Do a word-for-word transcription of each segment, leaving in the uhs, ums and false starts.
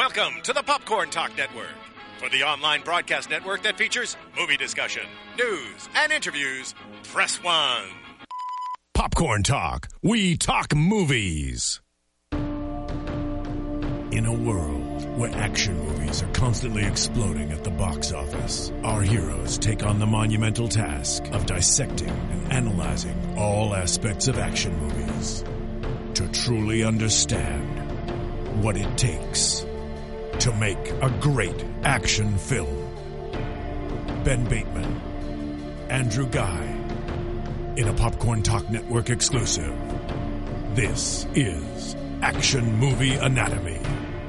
Welcome to the Popcorn Talk Network. For the online broadcast network that features movie discussion, news, and interviews, press one. Popcorn Talk. We talk movies. In a world where action movies are constantly exploding at the box office, our heroes take on the monumental task of dissecting and analyzing all aspects of action movies to truly understand what it takes to make a great action film. Ben Bateman, Andrew Guy, in a Popcorn Talk Network exclusive. This is Action Movie Anatomy.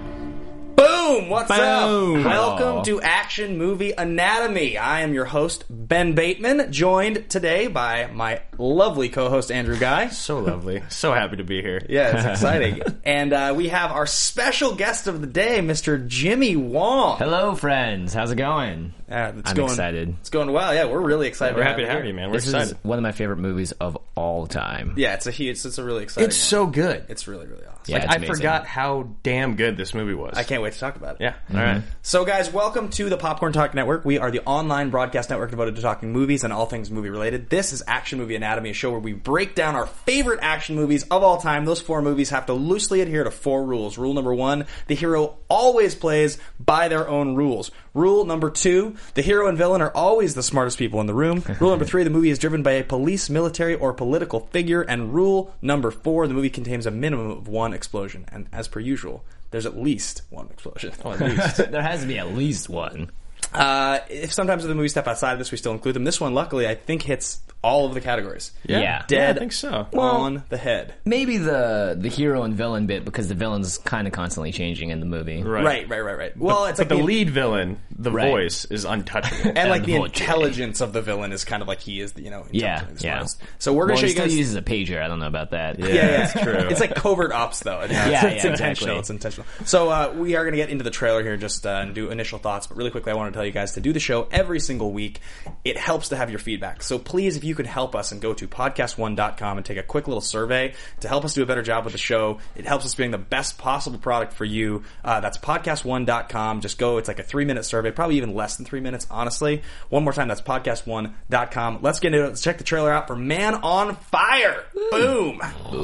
Boom! What's Boom. up? Welcome to Action Movie Anatomy. I am your host, Ben Bateman, joined today by my lovely co-host, Andrew Guy. So lovely. So happy to be here. Yeah, it's exciting. And uh, we have our special guest of the day, Mister Jimmy Wong. Hello, friends. How's it going? Uh, it's I'm going, excited. It's going well. Yeah, we're really excited. We're to happy have to have you you, here. man. We're This excited. is one of my favorite movies of all time. Yeah, it's a huge. It's, it's a really exciting. It's one. so good. It's really, really awesome. Yeah, like, it's I amazing. forgot how damn good this movie was. I can't wait to talk about it. Yeah. All right. So, guys, welcome to the Popcorn Talk Network. We are the online broadcast network devoted to talking movies and all things movie related. This is Action Movie Anatomy, a show where we break down our favorite action movies of all time. Those four movies have to loosely adhere to four rules. Rule number one, the hero always plays by their own rules. Rule number two, the hero and villain are always the smartest people in the room. Rule number three, the movie is driven by a police, military, or political figure. And rule number four, the movie contains a minimum of one explosion. And as per usual, there's at least one explosion. Well, at least. There has to be at least one. Uh, if sometimes if the movies step outside of this, we still include them. This one, luckily, I think hits all of the categories. Yeah. Yeah. Dead Yeah, I think so. on the head. Maybe the the hero and villain bit, because the villain's kind of constantly changing in the movie. Right. Right, right, right, right. Well, it's but like the lead villain, the Right. voice, is untouchable. and like the the voice. intelligence of the villain is kind of like he is the, you know, Yeah, intelligent, the yeah. smartest. So we're going Well, to he show you still guys. uses a pager. I don't know about that. Yeah, Yeah, yeah, that's true. It's like covert ops, though. It's, Yeah, it's yeah, intentional. exactly. It's intentional. So uh, we are going to get into the trailer here just uh, and do initial thoughts. But really quickly, I want to tell you guys to do the show every single week. It helps to have your feedback. So please, if you could help us and go to podcast one dot com and take a quick little survey to help us do a better job with the show. It helps us bring the best possible product for you. Uh, that's podcast one dot com. Just go. It's like a three-minute survey, probably even less than three minutes, honestly. One more time, that's podcast one dot com. Let's get into it. Let's check the trailer out for Man on Fire. Boom.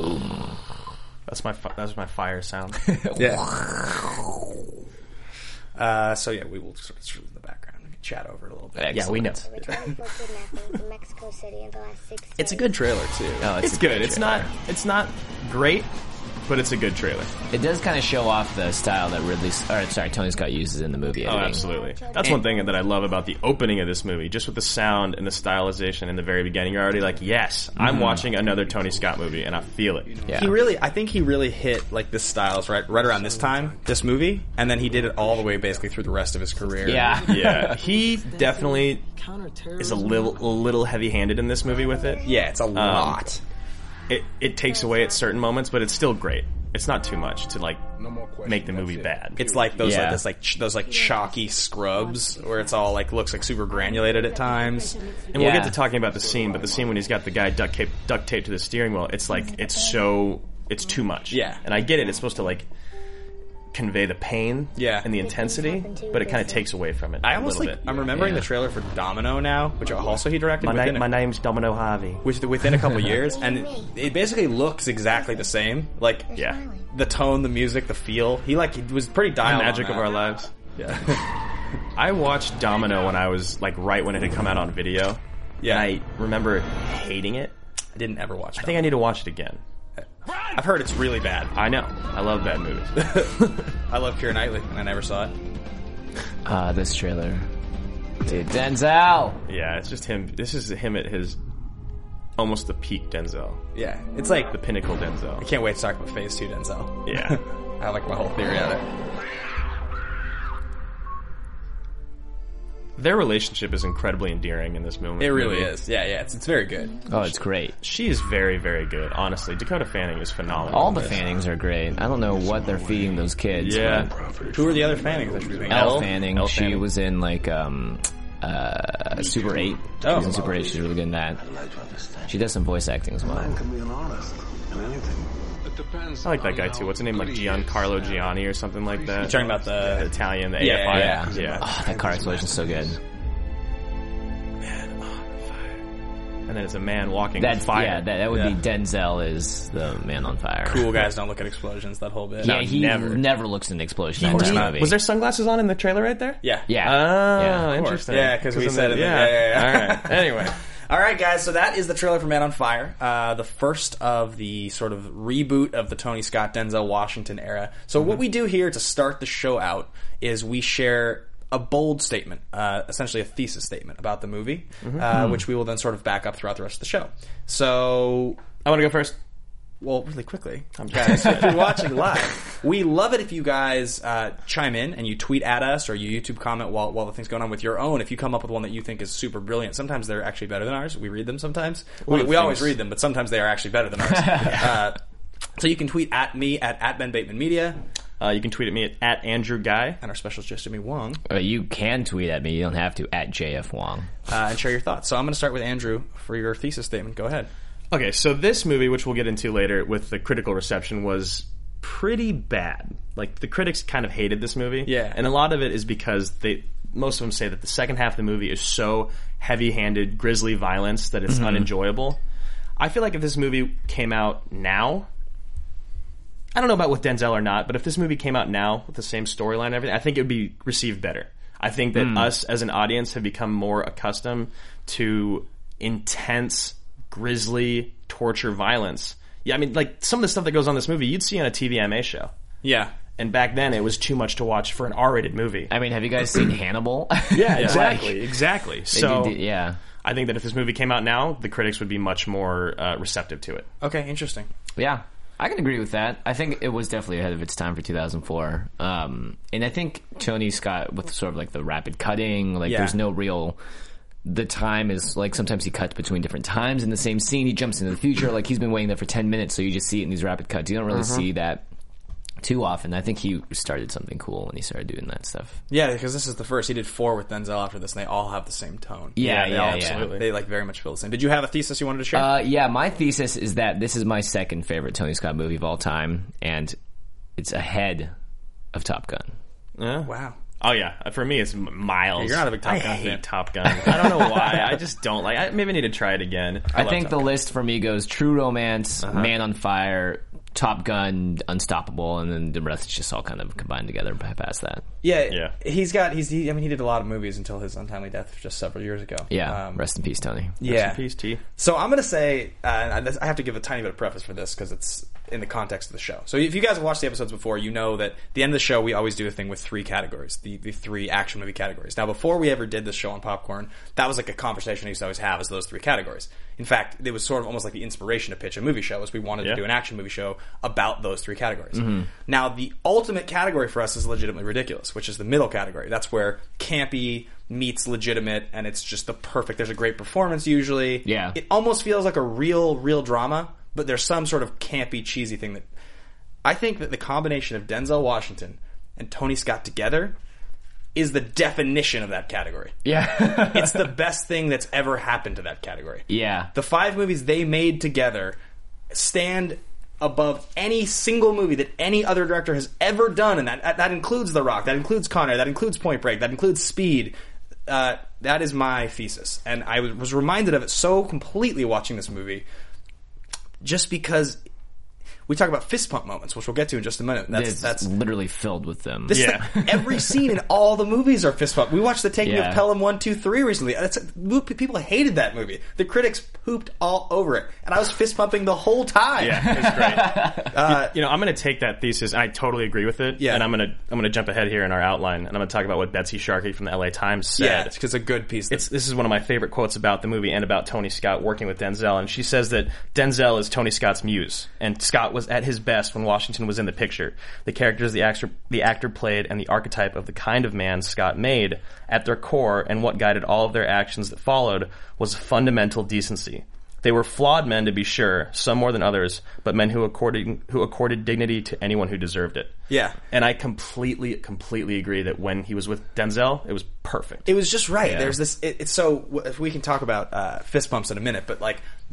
That's my fi- that's my fire sound. Yeah. Uh, so yeah, we will sort of in the background we can chat over it a little bit. Yeah, we know. Returning for kidnapping to Mexico City in the last six It's a days. good trailer too. Oh, It's a good. great It's trailer. not. It's not great, but it's a good trailer. It does kind of show off the style that Ridley, or sorry, Tony Scott uses in the movie. Oh, editing. absolutely. That's one thing that I love about the opening of this movie, just with the sound and the stylization in the very beginning. You're already like, yes, I'm watching another Tony Scott movie, and I feel it. Yeah. He really, I think he really hit like this styles right, right around this time, this movie, and then he did it all the way basically through the rest of his career. Yeah. Yeah, he definitely is a little, a little heavy-handed in this movie with it. yeah, it's a lot. It it takes away at certain moments, but it's still great. It's not too much to like make the movie bad. It's like those Yeah. like this like ch- those like chalky scrubs where it's all like looks like super granulated at times. And we'll Yeah. get to talking about the scene, but the scene when he's got the guy duct tape, duct taped to the steering wheel, it's like it's so it's too much. Yeah. and I get it. It's supposed to like convey the pain, Yeah. and the intensity, but it kind of takes away from it. I a almost little like bit. I'm remembering Yeah. the trailer for Domino now, which also he directed. My within name, a- my name's Domino Harvey. which within a couple years, and it, it basically looks exactly the same. Like Yeah, the tone, the music, the feel. He like he was pretty the dialed. on magic of that. our lives. Yeah, I watched Domino when I was like right when it had come out on video. yeah. And I remember hating it. I didn't ever watch. I think I need to watch it again. I've heard it's really bad. I know. I love bad movies. I love Keira Knightley, and I never saw it. Uh, this trailer. Dude, Denzel! Yeah, it's just him. This is him at his almost the peak Denzel, Yeah, it's like the pinnacle Denzel. I can't wait to talk about Phase Two Denzel. Yeah. I have like my whole theory on it. Their relationship is incredibly endearing in this moment. It really movie. is. Yeah, yeah. It's it's very good. Oh, it's great. She is very, very good. Honestly, Dakota Fanning is phenomenal. All in the this. Fannings are great. I don't know what they're feeding those kids. Yeah. but Who are the other Fannings? I should be thinking? Elle Elle? Fanning. Elle she Fanning. was in like um, uh, Super eight. She Oh. was in Super eight. She's really good in that. She does some voice acting as well. Man can be an honest in anything. The I like that guy too. What's his name? Like Giancarlo Gianni or something like that. You're talking about the, the Italian, the yeah, A F I. Yeah. yeah. Oh, that car explosion's so good. Man, oh, fire. And then it's a man walking That's with fire. yeah. That, that would Yeah. be Denzel is the man on fire. cool guys don't look at explosions, that whole bit. Yeah, he never. never, looks at an explosion. in Was that he- movie. was there sunglasses on in the trailer right there? Yeah. Yeah. Oh, Yeah, of interesting. Yeah, 'cause we in said the- it in the- yeah, yeah, yeah. All right. Anyway. All right, guys, so that is the trailer for Man on Fire, uh, the first of the sort of reboot of the Tony Scott, Denzel Washington era. So Mm-hmm. what we do here to start the show out is we share a bold statement, uh, essentially a thesis statement about the movie, Mm-hmm. uh, which we will then sort of back up throughout the rest of the show. So, I want to go first. well, really quickly, guys, if you're watching live, we love it if you guys uh, chime in and you tweet at us or you YouTube comment while, while the thing's going on with your own. If you come up with one that you think is super brilliant, sometimes they're actually better than ours. We read them sometimes. We, of we always things. read them, but sometimes they are actually better than ours. uh, so you can tweet at me at, at Ben Bateman Media, Uh, you can tweet at me at, at Andrew Guy. and our specialist just Jimmy Wong, Uh, you can tweet at me. You don't have to. At J F Wong. uh, and share your thoughts. So I'm going to start with Andrew for your thesis statement. Go ahead. Okay, so this movie, which we'll get into later with the critical reception, was pretty bad. Like, the critics kind of hated this movie. Yeah. And a lot of it is because they, most of them say that the second half of the movie is so heavy-handed, grisly violence that it's unenjoyable. I feel like if this movie came out now, I don't know about with Denzel or not, but if this movie came out now with the same storyline and everything, I think it would be received better. I think that us as an audience have become more accustomed to intense, grisly torture violence. Yeah, I mean, like, some of the stuff that goes on in this movie, you'd see on a T V M A show. Yeah. And back then, it was too much to watch for an R-rated movie. I mean, have you guys seen Hannibal? Yeah, exactly, exactly. They So, did- yeah. I think that if this movie came out now, the critics would be much more uh, receptive to it. Okay, interesting. Yeah, I can agree with that. I think it was definitely ahead of its time for two thousand four. Um, and I think Tony Scott, with sort of like the rapid cutting, like Yeah. there's no real... The time is like sometimes he cuts between different times in the same scene. He jumps into the future. Like he's been waiting there for ten minutes, so you just see it in these rapid cuts. You don't really see that too often. I think he started something cool when he started doing that stuff. Yeah, because this is the first. He did four with Denzel after this, and they all have the same tone. Yeah, they yeah, all, yeah. absolutely. They like very much feel the same. Did you have a thesis you wanted to share? Uh, yeah, my thesis is that this is my second favorite Tony Scott movie of all time, and it's ahead of Top Gun. Yeah. wow. Oh yeah, for me it's m- miles. You're not a big Top I Gun hate fan. Top Gun. I don't know why. I just don't like. I maybe I need to try it again. I, love think Top the Gun. list for me goes True Romance, Uh-huh. Man on Fire, Top Gun, Unstoppable, and then the rest is just all kind of combined together past that. Yeah, Yeah. He's got. He's. He, I mean, he did a lot of movies until his untimely death just several years ago. Yeah, Um, rest in peace, Tony. yeah. Rest in peace, T. So I'm going to say, uh, and I I have to give a tiny bit of preface for this because it's in the context of the show. So if you guys have watched the episodes before, you know that at the end of the show, we always do a thing with three categories, the, the three action movie categories. Now, before we ever did this show on Popcorn, that was like a conversation we used to always have as those three categories. In fact, it was sort of almost like the inspiration to pitch a movie show, as we wanted Yeah. to do an action movie show about those three categories. Now, the ultimate category for us is legitimately ridiculous, which is the middle category. That's where campy meets legitimate, and it's just the perfect. There's a great performance usually. Yeah. It almost feels like a real, real drama, but there's some sort of campy, cheesy thing that I think that the combination of Denzel Washington and Tony Scott together is the definition of that category. Yeah. It's the best thing that's ever happened to that category. yeah. The five movies they made together stand above any single movie that any other director has ever done, and that that includes The Rock, that includes Con Air, that includes Point Break, that includes Speed. Uh, that is my thesis, and I was- was reminded of it so completely watching this movie, just because we talk about fist pump moments, which we'll get to in just a minute. That's it's that's literally filled with them. this Yeah. thing, every scene in all the movies are fist pump. We watched the taking Yeah. of Pelham one, two, three recently. That's, people hated that movie. The critics pooped all over it, and I was fist pumping the whole time. Yeah, it's great. uh, you know, I'm going to take that thesis. I totally agree with it. Yeah. And I'm going to I'm going to jump ahead here in our outline, and I'm going to talk about what Betsy Sharkey from the L A Times said. yeah, it's, it's a good piece. It's, this is one of my favorite quotes about the movie and about Tony Scott working with Denzel. And she says that Denzel is Tony Scott's muse, and Scott was at his best when Washington was in the picture. The characters the actor, the actor played and the archetype of the kind of man Scott made, at their core, and what guided all of their actions that followed, was fundamental decency. They were flawed men, to be sure, some more than others, but men who accorded who accorded dignity to anyone who deserved it. Yeah. And I completely, completely agree that when he was with Denzel, it was perfect. It was just right. Yeah. There's this. It, it's so. If we can talk about uh, fist pumps in a minute, but like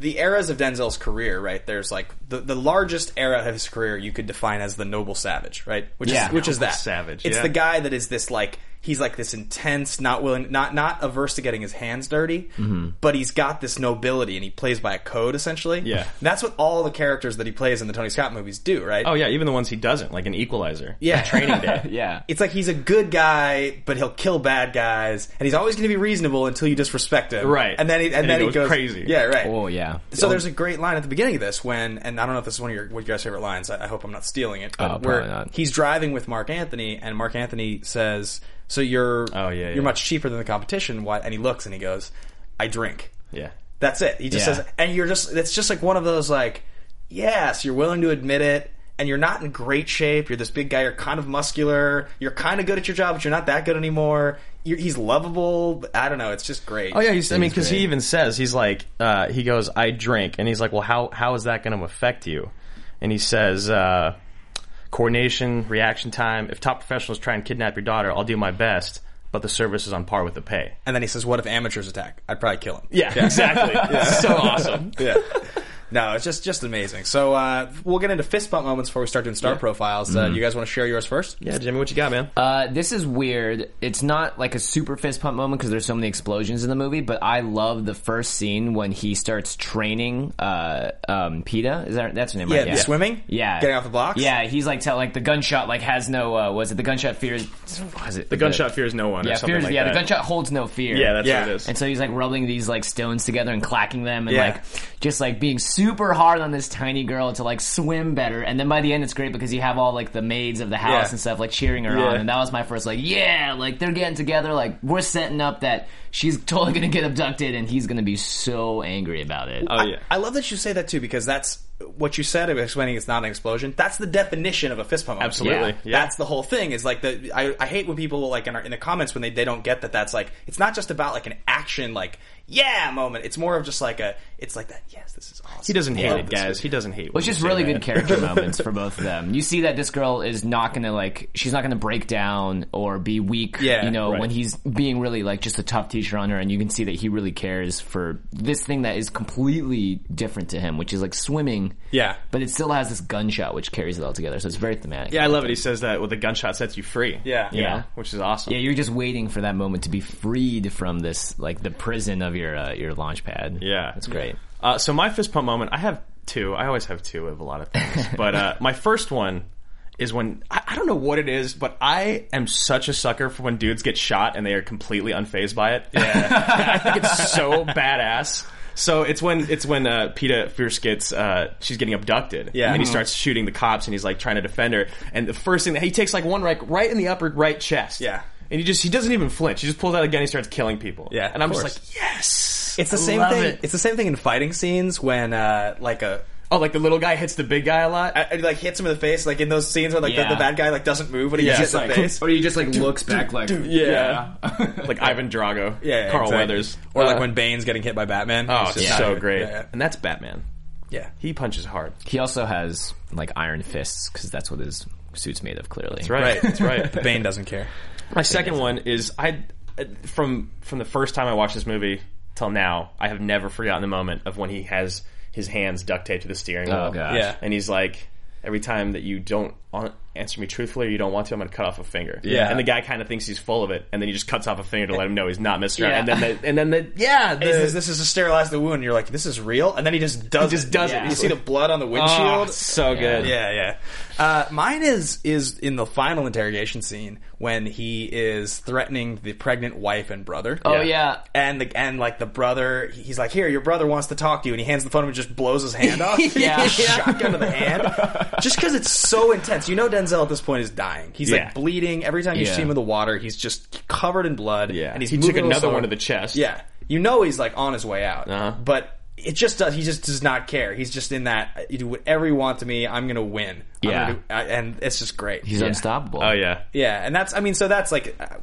the eras of Denzel's career, right? There's like the, the largest era of his career you could define as the noble savage, right? Which Yeah. is which is Noble that savage, It's yeah. the guy that is this like he's like this intense, not willing, not not averse to getting his hands dirty, Mm-hmm. but he's got this nobility and he plays by a code essentially. Yeah. And that's what all the characters that he plays in the Tony Scott movies do, right? Oh yeah, even the ones he doesn't, like an Equalizer. Yeah. Training Day. Yeah. It's like he's a good guy, but he'll kill bad guys, and he's always going to be reasonable until you disrespect him, Right. And then he, and, And then he he goes goes crazy. Yeah, right. Oh, yeah. So there's a great line at the beginning of this when, and I don't know if this is one of your what your guys' favorite lines. I, I hope I'm not stealing it, but Oh, where probably not. he's driving with Mark Anthony, and Mark Anthony says, "So you're Oh, yeah, you're yeah. much cheaper than the competition." Why? And he looks and he goes, "I drink." Yeah. That's it. He just Yeah. says, and you're just, it's just like one of those like, yes, you're willing to admit it, and you're not in great shape. You're this big guy. You're kind of muscular. You're kind of good at your job, but you're not that good anymore. You're, he's lovable. I don't know. It's just great. Oh yeah, he's, I mean, because he great. even says he's like, uh, he goes, "I drink," and he's like, "Well, how how is that going to affect you?" And he says, uh, "Coordination, reaction time. If top professionals try and kidnap your daughter, I'll do my best, but the service is on par with the pay." And then he says, "What if amateurs attack? I'd probably kill him." Yeah, exactly. So awesome. Yeah. No, it's just just amazing. So uh, we'll get into fist bump moments before we start doing star profiles. Uh, you guys want to share yours first? Yeah, Jimmy, what you got, man? Uh, this is weird. It's not like a super fist pump moment because there's so many explosions in the movie, but I love the first scene when he starts training uh, um, PETA. Is that that's her name, Yeah, right? the swimming? Yeah, Getting off the blocks? Yeah, he's like tell like the gunshot like has no. Uh, was it the gunshot fears? Was it The gunshot fears no one. Yeah, or something fears. like yeah, that. the gunshot holds no fear. Yeah, that's Yeah. what it is. And so he's like rubbing these like stones together and clacking them and Yeah. like just like being super hard on this tiny girl to like swim better. And then by the end it's great because you have all like the maids of the house Yeah. and stuff like cheering her Yeah. on. And that was my first like, yeah, like they're getting together. Like we're setting up that she's totally gonna get abducted and he's gonna be so angry about it. Oh yeah. I love that you say that too, because that's what you said about explaining it's not an explosion. That's the definition of a fist pump moment. Absolutely. Yeah. Yeah. That's the whole thing. Is like the I, I hate when people like in, our, in the comments when they, they don't get that. That's like it's not just about like an action like yeah moment. It's more of just like a it's like that. Yes, this is awesome. He doesn't hate Love it, this guys. movie. He doesn't hate. Well, when it's you just say really that. good character moments for both of them. You see that this girl is not gonna like, she's not gonna break down or be weak. Yeah, you know, right. when he's being really like just a tough teacher on her, and you can see that he really cares for this thing that is completely different to him, which is like swimming. Yeah. but it still has this gunshot which carries it all together. So it's very thematic. Yeah, I love it. He says that with the gunshot sets you free. Yeah. You Yeah. know, which is awesome. Yeah, you're just waiting for that moment to be freed from this, like the prison of your uh, your launch pad. Yeah. that's great. Uh, so my fist pump moment, I have two. I always have two of a lot of things. But uh, my first one is when, I, I don't know what it is, but I am such a sucker for when dudes get shot and they are completely unfazed by it. Yeah. I think it's so badass. So it's when it's when uh, PETA Fierce gets uh, she's getting abducted, Yeah. and he Mhm. starts shooting the cops, and he's like trying to defend her. And the first thing that he takes like one right right in the upper right chest, Yeah. and he just he doesn't even flinch. He just pulls out a gun, he starts killing people. Yeah, and I'm of just course. like, yes, It's the I same love thing. it. It's the same thing in fighting scenes when uh like a Oh, like the little guy hits the big guy a lot. I, I, like hits him in the face, like in those scenes where like Yeah. the, the bad guy like doesn't move when he Yeah. hits Just the face. Or he just like looks back like, Yeah, like Ivan Drago, Yeah, Carl exactly. Weathers, or like Uh, when Bane's getting hit by Batman. oh, It's it's just so not- great, Yeah, yeah. and that's Batman. Yeah. He punches hard. He also has like iron fists because that's what his suit's made of. Clearly, That's right. Right. That's right. Bane doesn't care. My second one is I from from the first time I watched this movie till now, I have never forgotten the moment of when he has his hands duct taped to the steering wheel. Oh, gosh. Yeah. And he's like, every time that you don't on- answer me truthfully or you don't want to, I'm going to cut off a finger. Yeah. And the guy kind of thinks he's full of it, and then he just cuts off a finger to let him know he's not messing around. Yeah. And then the, and then the yeah, And he says, the, this is to sterilize the wound. You're like, this is real? And then he just does He just it. does it. You see the blood on the oh, windshield? it's so good. Yeah, yeah. Uh, mine is is in the final interrogation scene when he is threatening the pregnant wife and brother. Oh, yeah. And the and like the brother, he's like, "Here, your brother wants to talk to you," and he hands the phone and just blows his hand off. Yeah. Shotgun to the hand, just because it's so intense. You know, Denzel at this point is dying. He's Yeah. like bleeding every time you Yeah. see him in the water. He's just covered in blood. Yeah. and he's he took moving another slow. one to the chest. Yeah, you know he's like on his way out, Uh-huh. but. It just does. He just does not care. He's just in that. You do whatever you want to me. I'm gonna win. I'm Yeah. gonna do, uh, and it's just great. he's yeah. unstoppable. Oh yeah. Yeah, and that's. I mean, so that's like uh,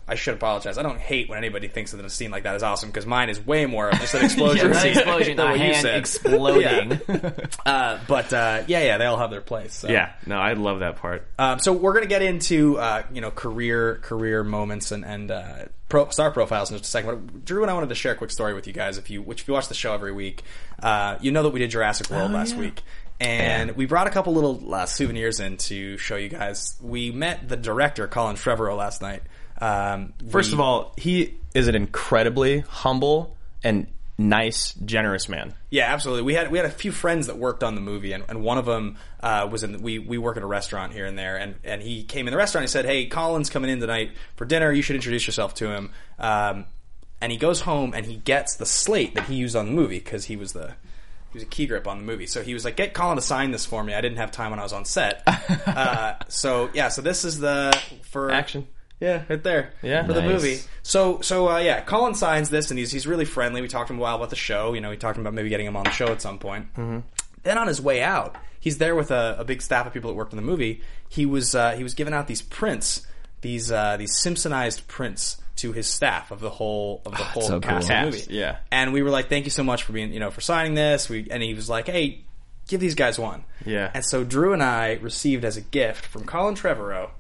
I should apologize. I don't hate when anybody thinks that a scene like that is awesome because mine is way more of just an explosion. Yeah, scene an explosion, than a what you hand said. exploding. Yeah. uh, but uh, yeah, yeah, they all have their place. So. Yeah, no, I love that part. Um, so we're gonna get into uh, you know career career moments and and uh, pro, star profiles in just a second. But Drew and I wanted to share a quick story with you guys. If you which if you watch the show every week, uh, you know that we did Jurassic World Oh, last yeah. week. And Yeah. we brought a couple little uh, souvenirs in to show you guys. We met the director, Colin Trevorrow, last night. Um, First we- of all, he is an incredibly humble and nice, generous man. yeah, absolutely. We had we had a few friends that worked on the movie, and, and one of them uh, was in. We we work at a restaurant here and there, and, and he came in the restaurant. and He said, "Hey, Colin's coming in tonight for dinner. You should introduce yourself to him." Um, and he goes home and he gets the slate that he used on the movie because he was the. He was a key grip on the movie. So he was like, get Colin to sign this for me. I didn't have time when I was on set. uh, so, yeah, so this is the... for Action. Yeah, right there. Yeah. For the Nice. movie. So, so uh, yeah, Colin signs this, and he's he's really friendly. We talked to him a while about the show. You know, we talked about maybe getting him on the show at some point. Mm-hmm. Then on his way out, he's there with a, a big staff of people that worked on the movie. He was uh, he was giving out these prints, these uh, these Simpsonized prints to his staff of the whole of the whole so cast cool. of the Cast, movie. yeah. And we were like, thank you so much for being, you know, for signing this. We and he was like, hey, give these guys one. Yeah. And so Drew and I received as a gift from Colin Trevorrow,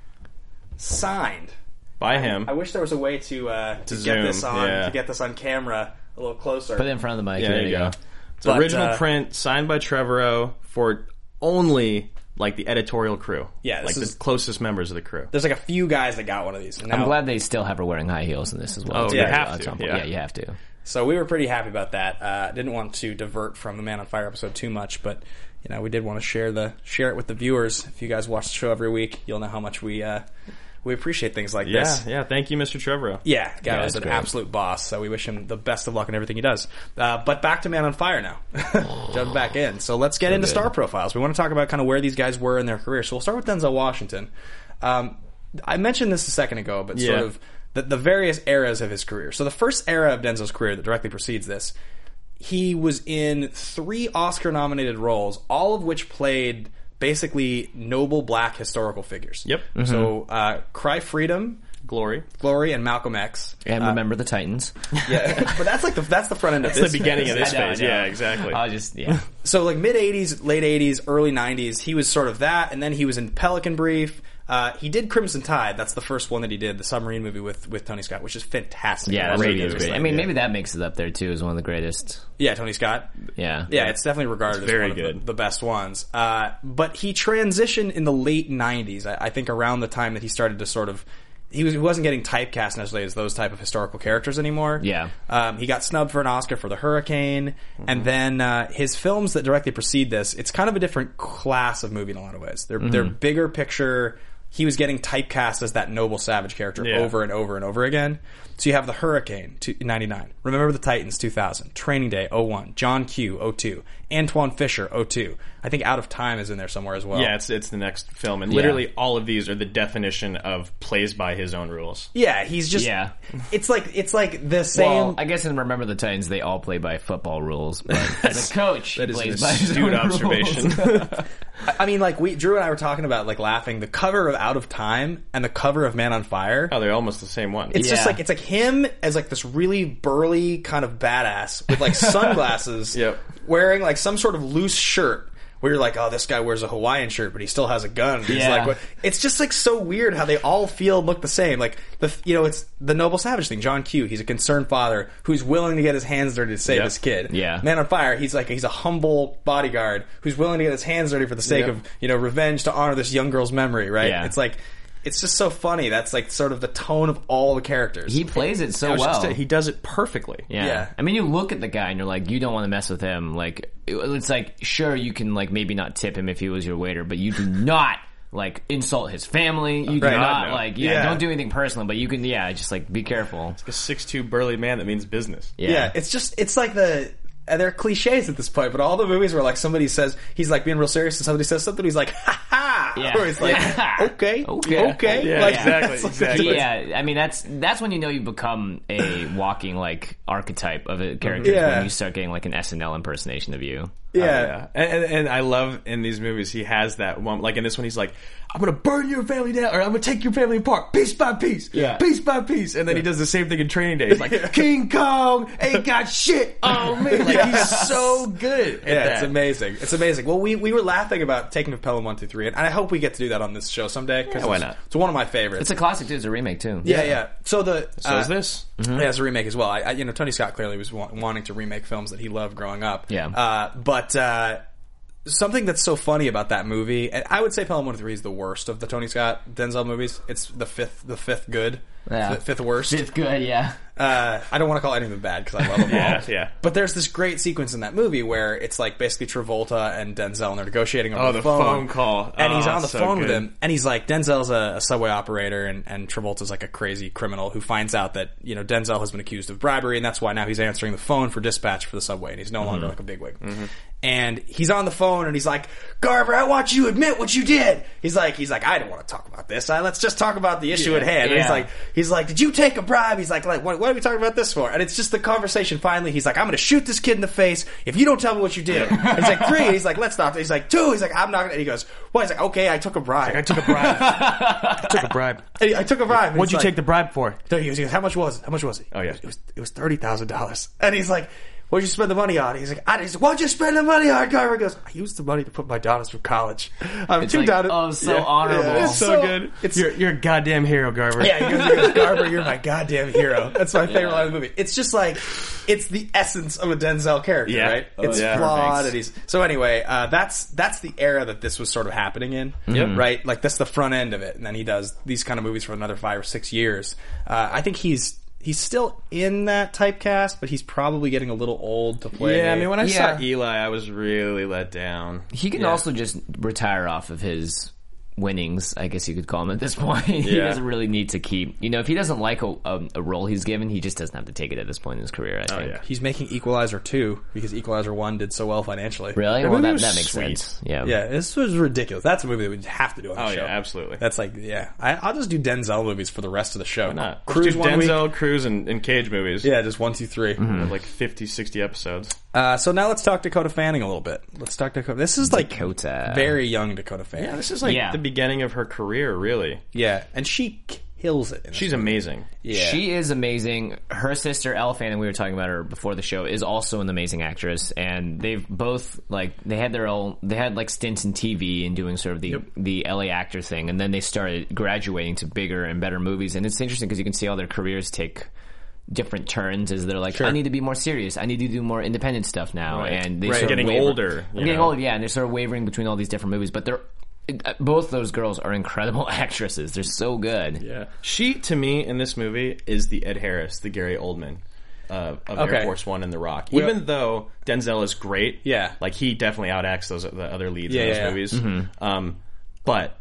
signed. By him. I wish there was a way to uh, to, To get zoom, this on yeah. to get this on camera a little closer. Put it in front of the mic. Yeah, there there you go. It's But, original uh, print, signed by Trevorrow for only like the editorial crew. Yeah, this like is- the closest members of the crew. There's like a few guys that got one of these. And I'm now- glad they still have her wearing high heels in this as well. Oh, It's you very- have at to, some point. yeah. Yeah, you have to. So we were pretty happy about that. Uh, didn't want to divert from the Man on Fire episode too much, but you know we did want to share the share it with the viewers. If you guys watch the show every week, you'll know how much we uh, we appreciate things like Yeah, this. yeah. Thank you, Mister Trevorrow. Yeah, guy Yeah, was that's an great. absolute boss, so we wish him the best of luck in everything he does. Uh, but back to Man on Fire now. Jump back in. So let's get into good. star profiles. We want to talk about kind of where these guys were in their career. So we'll start with Denzel Washington. Um, I mentioned this a second ago, but sort Yeah. of the, the various eras of his career. So the first era of Denzel's career that directly precedes this, he was in three Oscar-nominated roles, all of which played basically noble black historical figures. Yep. So uh, Cry Freedom, Glory. Glory, and Malcolm X. And Uh, remember the Titans. yeah, but that's like the that's the front end of That's this. the beginning of this I know, I phase. know. Yeah, exactly. I'll just, yeah. So like mid eighties, late eighties, early nineties, he was sort of that, and then he was in Pelican Brief. Uh, he did Crimson Tide. That's the first one that he did, the submarine movie with, with Tony Scott, which is fantastic. Yeah, I that really movie is do. great. It's I like- mean, maybe that makes it up there too as one of the greatest. yeah, Tony Scott. Yeah. Yeah, it's definitely regarded It's very as one of good. the, the best ones. Uh, but he transitioned in the late nineties. I, I think around the time that he started to sort of. He, was, he wasn't getting typecast necessarily as those type of historical characters anymore. Yeah. Um, he got snubbed for an Oscar for The Hurricane. And then uh, his films that directly precede this, it's kind of a different class of movie in a lot of ways. They're, they're bigger picture. He was getting typecast as that noble savage character Yeah. over and over and over again. So you have The Hurricane, ninety-nine. Remember the Titans, two thousand. Training Day, oh one. John Q, oh two. Antoine Fisher, oh two. I think Out of Time is in there somewhere as well. Yeah, it's it's the next film, and literally all of these are the definition of plays by his own rules. Yeah, he's just... Yeah. It's like it's like the same... Well, I guess in Remember the Titans, they all play by football rules. But the coach That is an plays by his astute own observation. rules. I mean, like, we Drew and I were talking about, like, laughing. The cover of Out of Time and the cover of Man on Fire... Oh, they're almost the same one. It's just Yeah. like it's like him as like this really burly kind of badass with like sunglasses, Yep. wearing like some sort of loose shirt. Where you're like, oh, this guy wears a Hawaiian shirt, but he still has a gun. He's Yeah. like, what? It's just like so weird how they all feel and look the same. Like the you know, it's the noble savage thing. John Q. He's a concerned father who's willing to get his hands dirty to save Yep. his kid. Yeah. Man on Fire. He's like he's a humble bodyguard who's willing to get his hands dirty for the sake Yep. of you know revenge to honor this young girl's memory. Right? Yeah. It's like. It's just so funny. That's like sort of the tone of all the characters. He plays it so I was just well. saying, he does it perfectly. Yeah. Yeah. I mean, you look at the guy and you're like, you don't want to mess with him. Like, it- it's like, sure, you can like maybe not tip him if he was your waiter, but you do not like insult his family. You do Right. not God, no. like, yeah, Yeah. don't do anything personal, but you can, yeah, just like be careful. A six two burly man that means business. Yeah. Yeah, it's just it's like the and they're cliches at this point, but all the movies where like somebody says he's like being real serious and somebody says something, he's like ha ha, Yeah. or he's like Yeah. okay, Okay. okay, Yeah, like, exactly, that's like- exactly. Yeah, I mean that's that's when you know you become a walking like archetype of a character Yeah. when you start getting like an S N L impersonation of you. yeah. Oh, yeah. And, and, and I love in these movies he has that one, like in this one he's like, I'm gonna burn your family down, or I'm gonna take your family apart, piece by piece, Yeah. piece by piece. And then he does the same thing in Training Day. He's like, King Kong ain't got shit on me. Like, he's so good at Yeah, that. it's amazing. It's amazing. Well, we, we were laughing about taking Pelham one through three, and I hope we get to do that on this show someday. Cause Yeah, why it's, not? It's one of my favorites. It's a classic too. It's a remake too. yeah, yeah. So the So uh, is this? Yeah, it's a remake as well. I, I, you know, Tony Scott clearly was wa- wanting to remake films that he loved growing up. Yeah. Uh, but uh, something that's so funny about that movie, and I would say Pelham one through three is the worst of the Tony Scott Denzel movies. It's the fifth, the fifth good, Yeah. F- fifth worst. It's good. Yeah. Uh, I don't want to call any of them bad because I love them Yeah, all. yeah. But there's this great sequence in that movie where it's like basically Travolta and Denzel and they're negotiating over Oh, the the phone. phone call. And he's Oh, on the so phone with good. him, and he's like, Denzel's a, a subway operator, and, and Travolta's like a crazy criminal who finds out that, you know, Denzel has been accused of bribery, and that's why now he's answering the phone for dispatch for the subway, and he's no longer like a bigwig. And he's on the phone, and he's like, Garver, I want you to admit what you did. He's like, he's like, I don't want to talk about this. I, let's just talk about the issue at hand. And he's yeah. like, he's like, did you take a bribe? He's like, like, what, what are we talking about this for? And it's just the conversation. Finally, he's like, I'm going to shoot this kid in the face if you don't tell me what you did. And he's like, three. He's like, let's stop. He's like, two. He's like, I'm not going to. He goes, well, he's like, okay, I took a bribe. I took a bribe. I took a bribe. I, I took a bribe. And What'd he's you like, take the bribe for? He goes, he goes, how much was it? How much was it? Oh, yeah. It was, it was thirty thousand dollars. And he's like, what'd you spend the money on? He's like, I, he's like, what'd you spend the money on? Garver goes, I used the money to put my daughters through college. I have It's two like, daughters. oh, so Yeah. honorable. Yeah, It's so, good. It's, you're, you're a goddamn hero, Garver. yeah, he goes, he goes, Garver, you're my goddamn hero. That's my favorite line of the movie. It's just like, it's the essence of a Denzel character, Yeah. right? Oh, It's yeah. flawed, Perfect. and he's so anyway. Uh, that's that's the era that this was sort of happening in, Yep. right? Like that's the front end of it, and then he does these kind of movies for another five or six years. Uh, I think he's he's still in that typecast, but he's probably getting a little old to play. Yeah, I mean, when I Yeah. saw Eli, I was really let down. He can Yeah. also just retire off of his winnings, I guess you could call him at this point. he Yeah. doesn't really need to keep, you know, if he doesn't like a, a, a role he's given, he just doesn't have to take it at this point in his career, I think. yeah. He's making Equalizer two because Equalizer one did so well financially. Really? That Well, movie that, was that makes sweet. sense. Yeah. Yeah, this was ridiculous. That's a movie that we have to do on the Oh, show. yeah, absolutely. That's like, yeah. I, I'll just do Denzel movies for the rest of the show. Why not? Cruise Let's do one week. Denzel, Cruise, and, and Cage movies. Yeah, just one, two, three. With like fifty, sixty episodes. Uh, so now let's talk Dakota Fanning a little bit. Let's talk Dakota. This is like Dakota. very young Dakota Fanning. Yeah, this is like Yeah. the beginning of her career, really. Yeah, and she kills it. in this She's movie. amazing. Yeah. She is amazing. Her sister Elle Fanning, we were talking about her before the show, is also an amazing actress, and they've both like they had their own they had like stints in T V and doing sort of the Yep. the L A actor thing, and then they started graduating to bigger and better movies, and it's interesting because you can see all their careers take different turns as they're like, Sure. I need to be more serious. I need to do more independent stuff now, Right. and they Right. sort of Getting waver- older, you I'm getting know? older, yeah, and they're sort of wavering between all these different movies, but they're both those girls are incredible actresses. They're so good. Yeah. She, to me, in this movie, is the Ed Harris, the Gary Oldman uh, of Okay. Air Force One and The Rock. Well- Even though Denzel is great, Yeah. like he definitely outacts those the other leads Yeah, in those yeah, yeah. movies. Um, but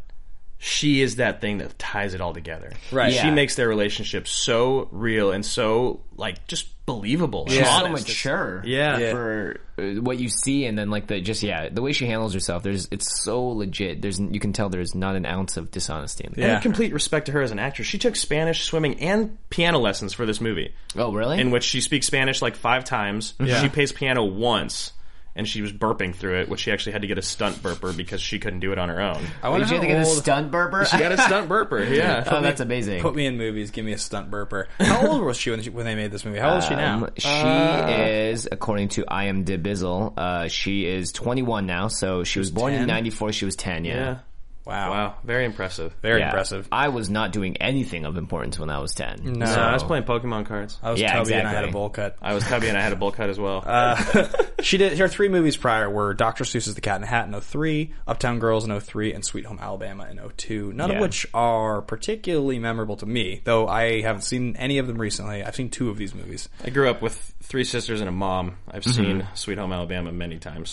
she is that thing that ties it all together. Right. She Yeah. makes their relationship so real and so like just believable. and She's so honest. mature, Yeah. Yeah. for uh, what you see, and then like the just yeah, the way she handles herself. There's it's so legit. There's you can tell there's not an ounce of dishonesty in there. Yeah. And complete respect to her as an actress. She took Spanish, swimming, and piano lessons for this movie. Oh, really? In which she speaks Spanish like five times. Yeah. She plays piano once, and she was burping through it, which she actually had to get a stunt burper because she couldn't do it on her own. I wonder Did you have to how get a old- stunt burper? She got a stunt burper, yeah. Oh, that's amazing. Put me in movies. Give me a stunt burper. How old was she when, she when they made this movie? How old is she now? Um, she is, according to IMDb, uh, she is twenty-one now. So she was born ten? in ninety-four. She was ten. Yeah. Yeah. Wow. Wow, very impressive. Very Yeah. impressive. I was not doing anything of importance when I was ten. No. So I was playing Pokemon cards. I was Yeah, Tubby and I had a exactly. bowl cut. I was Tubby and I had a bowl cut as well. Uh, she did her three movies prior were Doctor Seuss's The Cat in the Hat in oh three, Uptown Girls in oh three, and Sweet Home Alabama in oh two. None of Yeah. which are particularly memorable to me, though I haven't seen any of them recently. I've seen two of these movies. I grew up with three sisters and a mom. I've seen Sweet Home Alabama many times.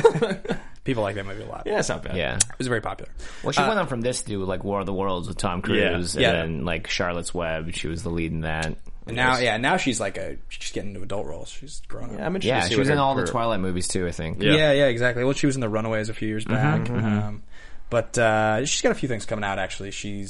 People like that movie a lot. Yeah, it's not bad. Yeah. It was very popular. Well, she went on from this to do like War of the Worlds with Tom Cruise, Yeah. and then like Charlotte's Web. She was the lead in that. And now, yeah, now she's like a she's getting into adult roles. She's grown up. Yeah, I'm interested Yeah, to see she what was in her- all her- the Twilight movies too. I think. Yeah. Yeah, yeah, exactly. Well, she was in The Runaways a few years back. Um, but uh, she's got a few things coming out. Actually, she's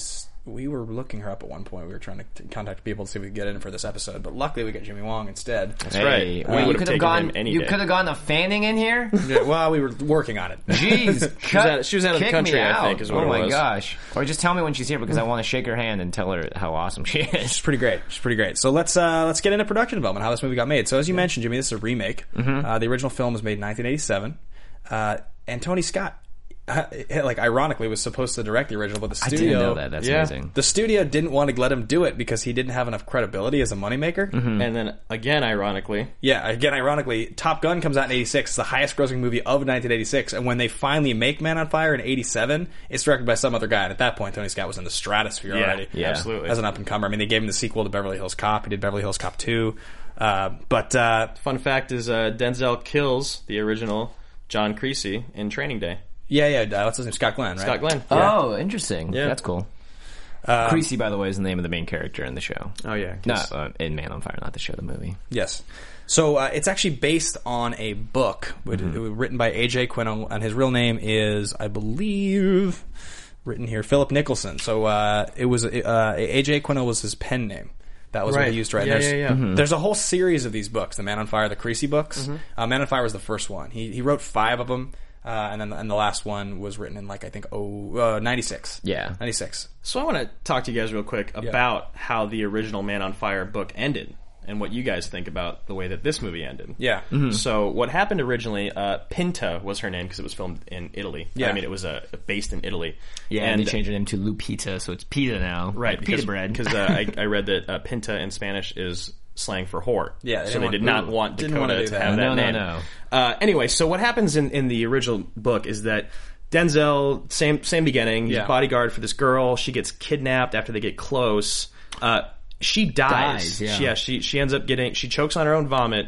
we were looking her up at one point. We were trying to t- contact people to see if we could get in for this episode, but luckily we got Jimmy Wong instead. That's Hey, right. well, We you would could have have taken gone. him any You day. could have gone to Fanning in here. Yeah, well, we were working on it. Jeez, She was out- she was out of the kick country, me I out. think, is what oh it my was. gosh! Or just tell me when she's here because I want to shake her hand and tell her how awesome she is. She's pretty great. She's pretty great. So let's uh, let's get into production development. How this movie got made. So as you mentioned, Jimmy, this is a remake. Mm-hmm. Uh, the original film was made in nineteen eighty-seven, uh, and Tony Scott, uh, like ironically, was supposed to direct the original, but the I studio didn't know that. That's Yeah. amazing. the studio didn't want to let him do it because he didn't have enough credibility as a moneymaker. Mm-hmm. And then again, ironically, Yeah, again, ironically, Top Gun comes out in eighty-six. It's the highest grossing movie of nineteen eighty-six. And when they finally make Man on Fire in eighty-seven, it's directed by some other guy. And at that point, Tony Scott was in the stratosphere yeah, already. Yeah. absolutely. As an up-and-comer. I mean, they gave him the sequel to Beverly Hills Cop. He did Beverly Hills Cop two. Uh, but, uh, Fun fact is uh, Denzel kills the original John Creasy in Training Day. yeah, yeah, uh, what's his name? Scott Glenn, right? Scott Glenn. Oh, interesting. Yeah. That's cool. Creasy, by the way, is the name of the main character in the show. Oh yeah. Not uh, in Man on Fire, not the show, the movie. Yes. So uh, it's actually based on a book which- Mm-hmm. written by A J Quinn, and his real name is, I believe, written here, Philip Nicholson. So uh, it was uh, A J Quinn was his pen name. That was what Right. he used to write. Yeah, there's, yeah, yeah. Mhm. there's a whole series of these books, the Man on Fire, the Creasy books. Mm-hmm. Uh, Man on Fire was the first one. He he wrote five of them, uh, and then and the last one was written in like I think oh uh, ninety-six. Yeah. ninety-six. So I want to talk to you guys real quick about how the original Man on Fire book ended and what you guys think about the way that this movie ended. Yeah. So what happened originally, uh, Pinta was her name because it was filmed in Italy. Yeah. I mean, it was uh, based in Italy. Yeah, and and they changed her name to Lupita, so it's Pita now. Right, Like because, pita bread. Because uh, I, I read that uh, Pinta in Spanish is slang for whore. Yeah, they so they didn't did want- not want didn't Dakota wanna do to that. have that No, no, name. no. Uh, anyway, so what happens in, in the original book is that Denzel, same same beginning, he's Yeah. a bodyguard for this girl. She gets kidnapped after they get close. Uh, she dies. Dies, yeah. She, yeah, she she ends up getting she chokes on her own vomit,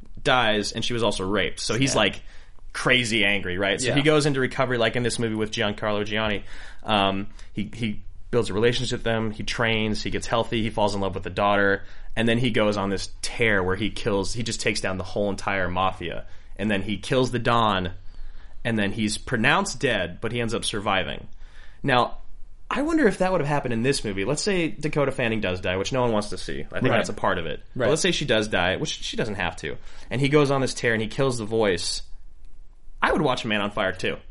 dies, and she was also raped. So he's Yeah. like crazy angry, right? So Yeah. he goes into recovery, like in this movie with Giancarlo Gianni. Um, he he builds a relationship with them. He trains. He gets healthy. He falls in love with the daughter, and then he goes on this tear where he kills. He just takes down the whole entire mafia, and then he kills the Don, and then he's pronounced dead, but he ends up surviving. Now, I wonder if that would have happened in this movie. Let's say Dakota Fanning does die, which no one wants to see. I think Right. that's a part of it. But Right. let's say she does die, which she doesn't have to, and he goes on this tear and he kills the voice. I would watch Man on Fire too.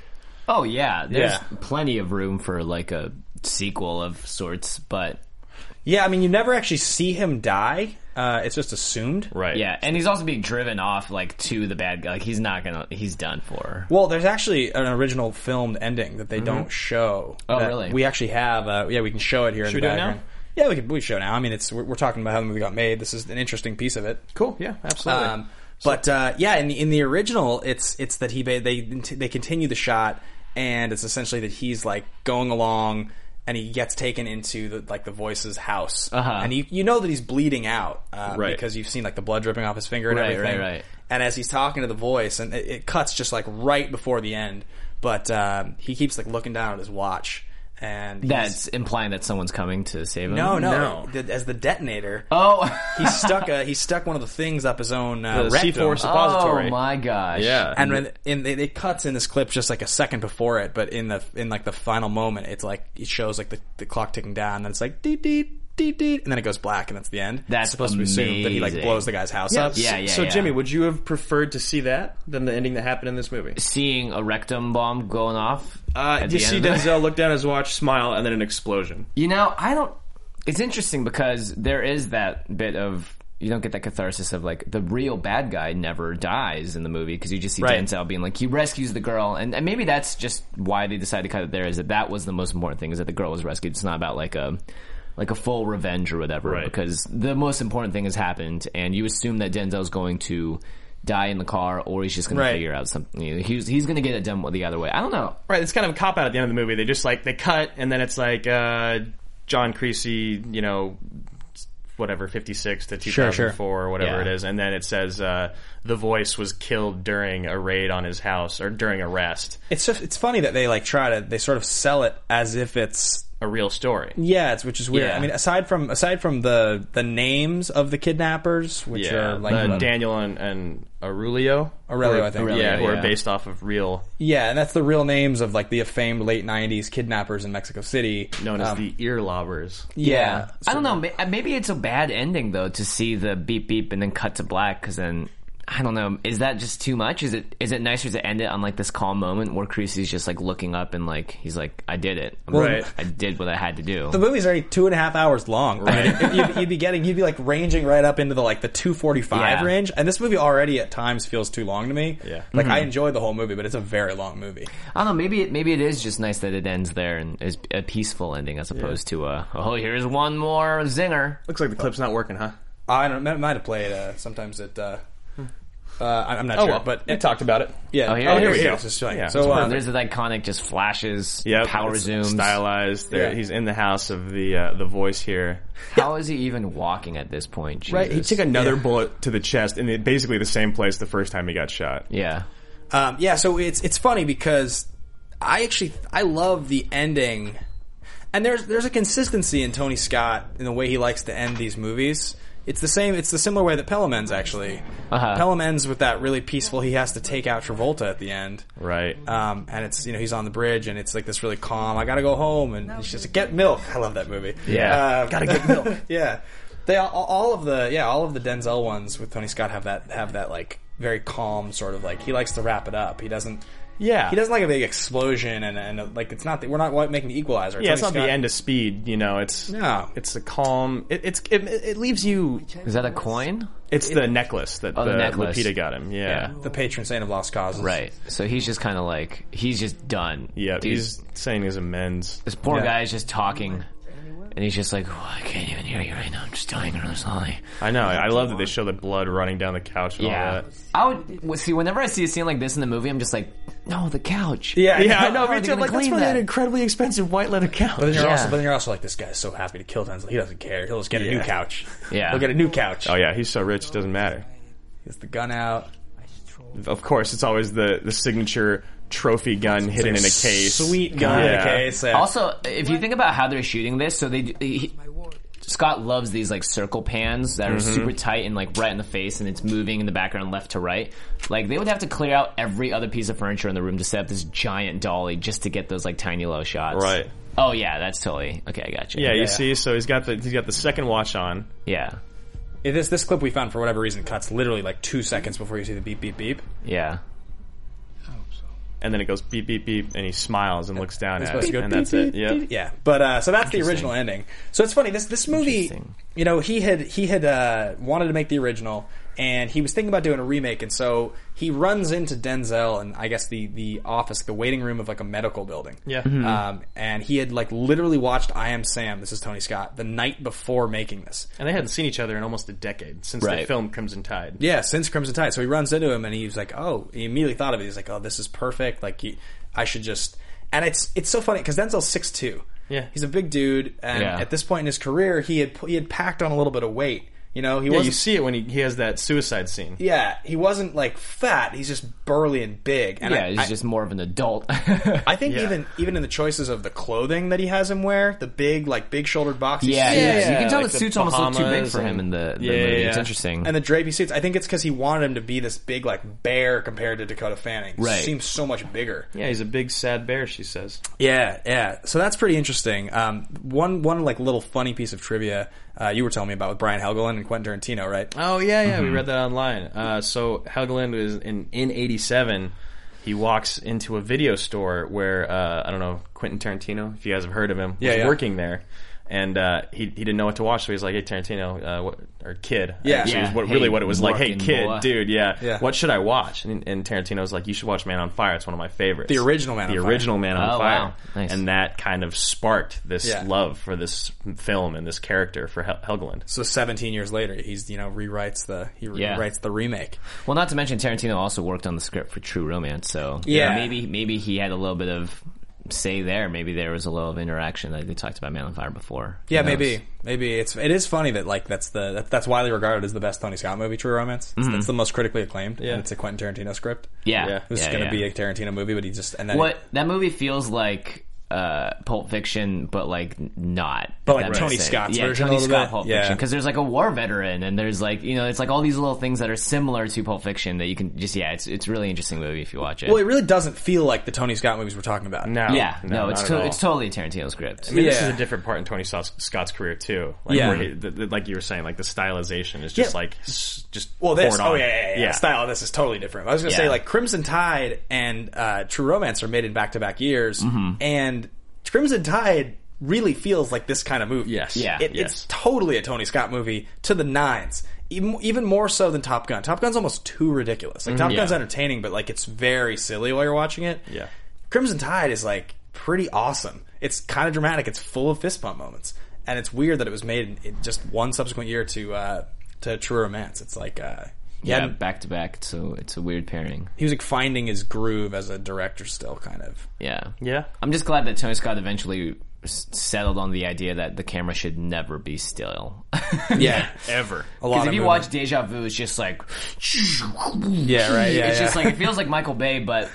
Oh yeah, there's Yeah. plenty of room for like a sequel of sorts, but Yeah, I mean, you never actually see him die. Uh, it's just assumed. Right. yeah, and he's also being driven off like to the bad guy. Like he's not gonna, he's done for. Well, there's actually an original filmed ending that they don't show. Oh, that really? We actually have. Uh, yeah, we can show it here. Should in we the do it now? background. Yeah, we can. We show it now. I mean, it's we're, we're talking about how the movie got made. This is an interesting piece of it. Cool. Yeah, absolutely. Um, but uh, yeah, in the, in the original, it's it's that he ba- they they continue the shot, and it's essentially that he's like going along, and he gets taken into the like the voice's house, Uh-huh. and you you know that he's bleeding out uh, Right. because you've seen like the blood dripping off his finger and Right, everything. right, right. And as he's talking to the voice, and it, it cuts just like right before the end, but um, he keeps like looking down at his watch, and he's- That's implying that someone's coming to save him. no, no, No. The- as the detonator. Oh, He stuck a he stuck one of the things up his own uh, The rectum. C four suppository. oh my gosh. Yeah. And when in it, it cuts in this clip just like a second before it, but in the in like the final moment, it's like it shows like the, the clock ticking down, and it's like deet deet deet deet, and then it goes black, and that's the end. That's It's supposed to be assumed that he like amazing. blows the guy's house up. Yeah, yeah. so, Jimmy, would you have preferred to see that than the ending that happened in this movie? Seeing a rectum bomb going off. Uh, at you the see end of it. Denzel look down at his watch, smile, and then an explosion. You know, I don't. It's interesting because there is that bit of you don't get that catharsis of like the real bad guy never dies in the movie because you just see Right. Denzel being like he rescues the girl, and, and maybe that's just why they decided to cut it there. Is that that was the most important thing is that the girl was rescued. It's not about like a like a full revenge or whatever Right. because the most important thing has happened, and you assume that Denzel's going to die in the car or he's just going Right. to figure out something. You know, he's he's going to get it done the other way. I don't know. Right, it's kind of a cop out at the end of the movie. They just like they cut, and then it's like uh, John Creasy, you know, whatever fifty-six to two Sure, thousand four sure. or whatever Yeah. it is, and then it says uh, the voice was killed during a raid on his house or during arrest. It's just, it's funny that they like try to they sort of sell it as if it's a real story. Yeah, it's which is weird. Yeah. I mean, aside from aside from the the names of the kidnappers, which Yeah, are like uh, um, Daniel and, and Aurelio. Aurelio, who are- I think. yeah, Aurelio, who are yeah. based off of real, yeah, and that's the real names of like the famed late nineties kidnappers in Mexico City, known as Um, the ear lobbers. yeah. I don't know. ma- Maybe it's a bad ending though to see the beep beep and then cut to black because then I don't know. Is that just too much? Is it is it nicer to end it on like this calm moment where Creasy's just like looking up and like he's like, I did it. Right. I did what I had to do. The movie's already two and a half hours long, right? I mean, you'd, you'd be getting, you'd be like ranging right up into the like the two forty five Yeah. range, and this movie already at times feels too long to me. Yeah. like I enjoy the whole movie, but it's a very long movie. I don't know. Maybe it, maybe it is just nice that it ends there and is a peaceful ending as opposed to a oh here's one more zinger. Looks like the clip's not working, huh? I don't, it might have played. Uh, sometimes it. Uh, uh, I'm not Oh sure, well, but we talked about it. yeah. Oh, here- oh, here we we go. go. Just showing. Yeah, so it's uh, There's the iconic just flashes, Yeah, power zooms. stylized. There, Yeah. he's in the house of the uh, the voice here. How is he even walking at this point? Jesus. Right, he took another Yeah. bullet to the chest in the, basically the same place the first time he got shot. Yeah. Um, yeah, so it's it's funny because I actually I love the ending, and there's there's a consistency in Tony Scott in the way he likes to end these movies. It's the same. It's the similar way that Pelham ends actually. Uh-huh. Pelham ends with that really peaceful. He has to take out Travolta at the end, Right. um, and it's you know he's on the bridge and it's like this really calm. I gotta go home, and he's just like, get milk. I love that movie. Yeah. uh, gotta get milk. Yeah, they all, all of the yeah all of the Denzel ones with Tony Scott have that have that like very calm sort of like he likes to wrap it up. He doesn't. Yeah. He doesn't like a big explosion, and, and like it's not. The, we're not making the Equalizer. Yeah, it's Tony not Scott- the end of Speed. You know, it's No. It's a calm. It, it's it, it leaves you. Is that a coin? It's the necklace that Oh, the the necklace. Lupita got him. Yeah. Yeah. The patron saint of lost causes. Right. So he's just kind of like he's just done. Yeah, Dude, he's saying his amends. this poor Yeah. guy is just talking, and he's just like, oh, I can't even hear you right now. I'm just dying really slowly. I know. I love that they show the blood running down the couch and all Yeah. that. I would well, see whenever I see a scene like this in the movie, I'm just like, no, the couch. Yeah, Yeah, I know. How are Me they too. I'm gonna like, that's clean why they had that? an incredibly expensive white leather couch. But then you're Yeah. also, but then you're also like, this guy's so happy to kill Denzel. He doesn't care. He'll just get a new Yeah. couch. Yeah. He'll get a new couch. Oh yeah, he's so rich, it doesn't matter. He gets the gun out. Of course, it's always the the signature trophy gun hidden in a case. Sweet gun in Yeah. a case. Yeah. Also, if you think about how they're shooting this, so they he, Scott loves these like circle pans that are Mm-hmm. super tight and like right in the face, and it's moving in the background left to right. Like they would have to clear out every other piece of furniture in the room to set up this giant dolly just to get those like tiny low shots. Right. Oh yeah, that's totally okay. I got you. Yeah, you Yeah. see, so he's got the he's got the second watch on. yeah, If this this clip we found for whatever reason cuts literally like two seconds before you see the beep beep beep. yeah. And then it goes beep beep beep, and he smiles and looks down It's at supposed it, to go and beep, that's beep, it. Yeah, beep. Yeah. But uh, so that's the Interesting. original ending. So it's funny. This this movie, Interesting. you know, he had he had uh, wanted to make the original, and he was thinking about doing a remake, and so he runs into Denzel and I guess the the office, the waiting room of like a medical building. Yeah. Um, and he had like literally watched I Am Sam. This is Tony Scott the night before making this. and they hadn't seen each other in almost a decade since they Right. filmed Crimson Tide. Yeah, since Crimson Tide. So he runs into him and he's like, "Oh," he immediately thought of it. He's like, "Oh, this is perfect. Like, he, I should just." And it's it's so funny because Denzel's six two. Yeah. he's a big dude, and Yeah. at this point in his career, he had he had packed on a little bit of weight. You know, he Yeah, wasn't. you see it when he, he has that suicide scene. Yeah, he wasn't like fat. He's just burly and big. And Yeah, I, he's I, just more of an adult. I think Yeah. even even in the choices of the clothing that he has him wear, the big like big shouldered boxy yeah, suits, yeah, Yeah, You can tell like the the suits almost look too big Bahamas for him and- in the, the Yeah, movie. yeah. It's interesting. and the drapey suits. I think it's because he wanted him to be this big like bear compared to Dakota Fanning. He Right. seems so much bigger. Yeah, he's a big sad bear. She says. Yeah, yeah. So that's pretty interesting. Um, one one like little funny piece of trivia uh, you were telling me about with Brian Helgeland and Quentin Tarantino, right? Oh yeah, yeah, we read that online. Uh, so Helgeland was in in eighty-seven. He walks into a video store where uh, I don't know Quentin Tarantino, if you guys have heard of him, was Yeah, yeah. working there, and uh, he he didn't know what to watch, so he's like, "Hey Tarantino, uh, what, or kid, Yeah. actually, Yeah. is what Hey, really what it was like. Hey Markin kid, boy." dude, yeah, Yeah. what should I watch?" And, and Tarantino was like, "You should watch Man on Fire. It's one of my favorites. The original Man the on Fire. original Man on Oh, Fire." wow. Nice. And that kind of sparked this Yeah. love for this film and this character for Hel- Helgeland. So seventeen years later, he's you know rewrites the he Yeah. rewrites the remake. Well, not to mention Tarantino also worked on the script for True Romance, so Yeah. maybe maybe he had a little bit of say there. Maybe there was a little of interaction. Like they talked about Man on Fire before. Yeah, Who knows? maybe maybe it's it is funny that like that's the that, that's widely regarded as the best Tony Scott movie, True Romance. It's, That's the most critically acclaimed. Yeah. And it's a Quentin Tarantino script. Yeah, Yeah. It was yeah, going to yeah. be a Tarantino movie, but he just and then What that movie feels like uh, Pulp Fiction, but like not. But if like that makes Tony sense. Scott's yeah, version a Tony little Scott bit. Pulp Yeah. Fiction, because there's like a war veteran, and there's like you know it's like all these little things that are similar to Pulp Fiction that you can just yeah, it's it's a really interesting movie if you watch it. Well, it really doesn't feel like the Tony Scott movies we're talking about. No, yeah, no, it's not to, at all. it's totally a Tarantino script. I mean, this Yeah. is a different part in Tony Scott's Scott's career too. Like, Yeah. where he, the, the, like you were saying, like the stylization is just Yeah. like s- just Well, this, poured oh on. yeah, yeah, yeah, yeah. The style of this is totally different. I was going to Yeah. say, like, Crimson Tide and uh, True Romance are made in back-to-back years, Mm-hmm. and Crimson Tide really feels like this kind of movie. Yes. Yeah. It, Yes. It's totally a Tony Scott movie to the nines. Even, even more so than Top Gun. Top Gun's almost too ridiculous. Like, Top Yeah. Gun's entertaining, but, like, it's very silly while you're watching it. Yeah. Crimson Tide is, like, pretty awesome. It's kind of dramatic. It's full of fist bump moments. And it's weird that it was made in, in just one subsequent year to uh, to True Romance. It's like... Uh, he Yeah, hadn't- back to back, so it's a weird pairing. he was like finding his groove as a director still, kind of. Yeah, Yeah. I'm just glad that Tony Scott eventually s- settled on the idea that the camera should never be still. Yeah. Ever. A lot Because of if you movement. watch Deja Vu, it's just like, Yeah, right. Yeah, it's yeah. just like it feels like Michael Bay, but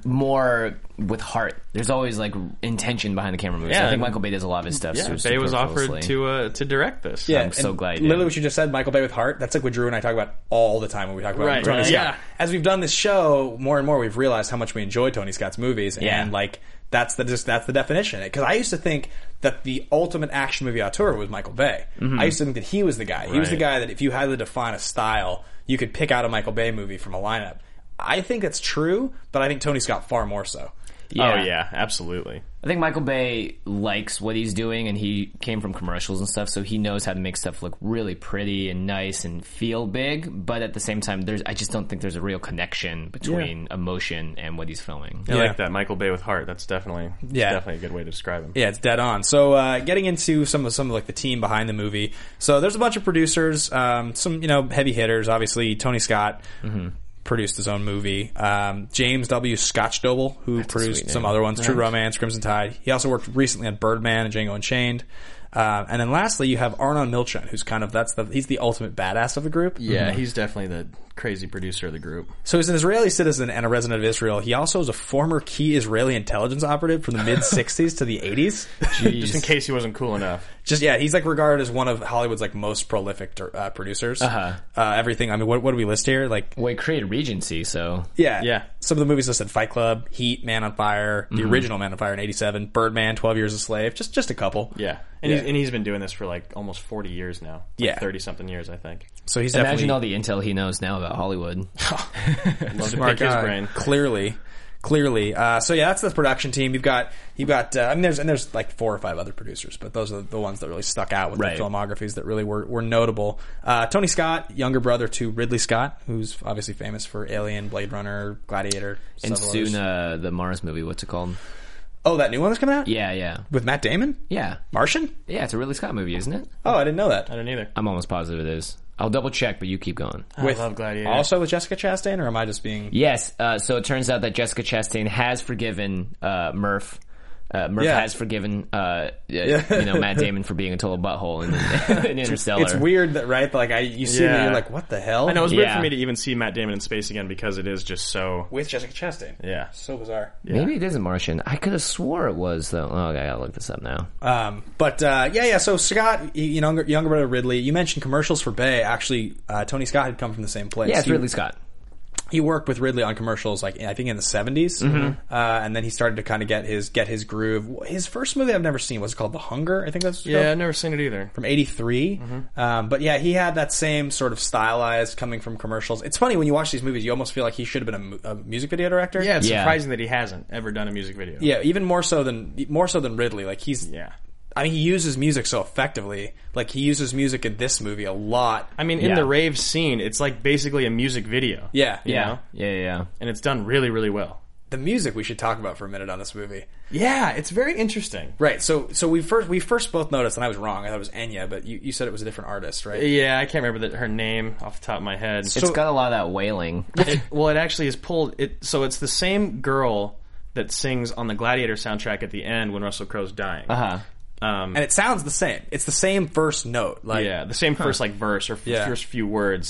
more with heart. There's always like intention behind the camera movies. Yeah, I think and- Michael Bay does a lot of his stuff. Yeah, so Bay was offered superfluously. to uh, to direct this. Yeah, I'm so and glad he Literally, did. what you just said, Michael Bay with heart. That's like what Drew and I talk about all the time when we talk about Right, Tony right, Scott. yeah. As we've done this show, more and more we've realized how much we enjoy Tony Scott's movies, Yeah. and like that's the just that's the definition. Because I used to think that the ultimate action movie auteur was Michael Bay. Mm-hmm. I used to think that he was the guy. He was the Right. guy that if you had to define a style, you could pick out a Michael Bay movie from a lineup. I think that's true, but I think Tony Scott far more so. Oh yeah, absolutely. I think Michael Bay likes what he's doing, and he came from commercials and stuff, so he knows how to make stuff look really pretty and nice and feel big. But at the same time, there's I just don't think there's a real connection between emotion and what he's filming. I Yeah. like that. Michael Bay with heart. That's definitely Yeah. definitely a good way to describe him. Yeah, it's dead on. So, uh, getting into some of some of like the team behind the movie. So, there's a bunch of producers, um, some you know heavy hitters. Obviously, Tony Scott produced his own movie. Um, James W. Scotch-Doble, who a produced sweet some name. other ones: True Romance, Crimson Tide. He also worked recently on Birdman and Django Unchained. Uh, and then lastly, you have Arnon Milchan, who's kind of that's the he's the ultimate badass of the group. Yeah, he's definitely the crazy producer of the group. So he's an Israeli citizen and a resident of Israel. He also is a former key Israeli intelligence operative from the mid sixties to the eighties. Just in case he wasn't cool enough. Just yeah, he's like regarded as one of Hollywood's like most prolific uh, producers. Uh-huh. Uh, everything. I mean, what, what do we list here? Like, Well, he created Regency, so yeah, Yeah. Some of the movies listed: Fight Club, Heat, Man on Fire, the Mm-hmm. original Man on Fire in eighty-seven, Birdman, Twelve Years a Slave. Just just a couple. Yeah. And, Yeah. He's, and he's been doing this for like almost forty years now. Like Yeah. thirty-something years, I think. So he's imagine definitely all the intel he knows now about Hollywood. Love to smart pick his guy. brain. Clearly. Clearly, uh, so yeah, that's the production team. You've got, you've got. Uh, I mean, there's and there's like four or five other producers, but those are the ones that really stuck out with Right. their filmographies that really were, were notable. Uh, Tony Scott, younger brother to Ridley Scott, who's obviously famous for Alien, Blade Runner, Gladiator, And several soon, others. uh, the Mars movie, what's it called? Oh, that new one that's coming out Yeah, yeah. with Matt Damon, Yeah. Martian. Yeah, it's a Ridley Scott movie, isn't it? Oh, I didn't know that. I don't either. I'm almost positive it is. I'll double check, but you keep going. With I love Gladiator. Also with Jessica Chastain, or am I just being? Yes, uh, so it turns out that Jessica Chastain has forgiven uh, Murph. Uh, Murph Yeah. has forgiven, uh, you know, Matt Damon for being a total butthole in, in Interstellar. It's weird that right, like I you see that Yeah. you're like, what the hell? I know, it was weird Yeah. for me to even see Matt Damon in space again because it is just so... with Jessica Chastain. Yeah. So bizarre. Maybe it isn't Martian. I could have swore it was though. Oh, okay, I gotta look this up now. Um, but uh, yeah, yeah. So Scott, you know, younger, younger brother Ridley. You mentioned commercials for Bay. Actually, uh, Tony Scott had come from the same place. Yeah, it's he, Ridley Scott. He worked with Ridley on commercials, like I think in the seventies, Mm-hmm. uh, and then he started to kind of get his get his groove. His first movie I've never seen was called The Hunger. I think that's what it's Yeah, called. I've never seen it either. From eighty-three. Um, but yeah, he had that same sort of stylized coming from commercials. It's funny when you watch these movies, you almost feel like he should have been a, mu- a music video director. Yeah, it's Yeah. surprising that he hasn't ever done a music video. Yeah, even more so than more so than Ridley. Like he's, Yeah. I mean, he uses music so effectively. Like he uses music in this movie a lot. I mean, in Yeah. the rave scene, it's like basically a music video. Yeah, You Yeah, know? yeah, yeah. And it's done really, really well. The music we should talk about for a minute on this movie. Yeah, it's very interesting. Right. So, so we first we first both noticed, and I was wrong. I thought it was Enya, but you, you said it was a different artist, right? Yeah, I can't remember the, her name off the top of my head. It's got a lot of that wailing. It- well, it actually is pulled. It so it's the same girl that sings on the Gladiator soundtrack at the end when Russell Crowe's dying. Uh huh. Um, And it sounds the same. It's the same first note. Like, yeah, the same first like verse or f- Yeah. first few words.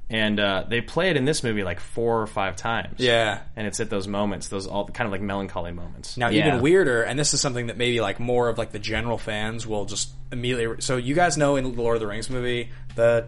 And uh, they play it in this movie like four or five times. Yeah. And it's at those moments, those all kind of like melancholy moments. Now, Yeah. even weirder, and this is something that maybe like more of like the general fans will just immediately. So you guys know in the Lord of the Rings movie the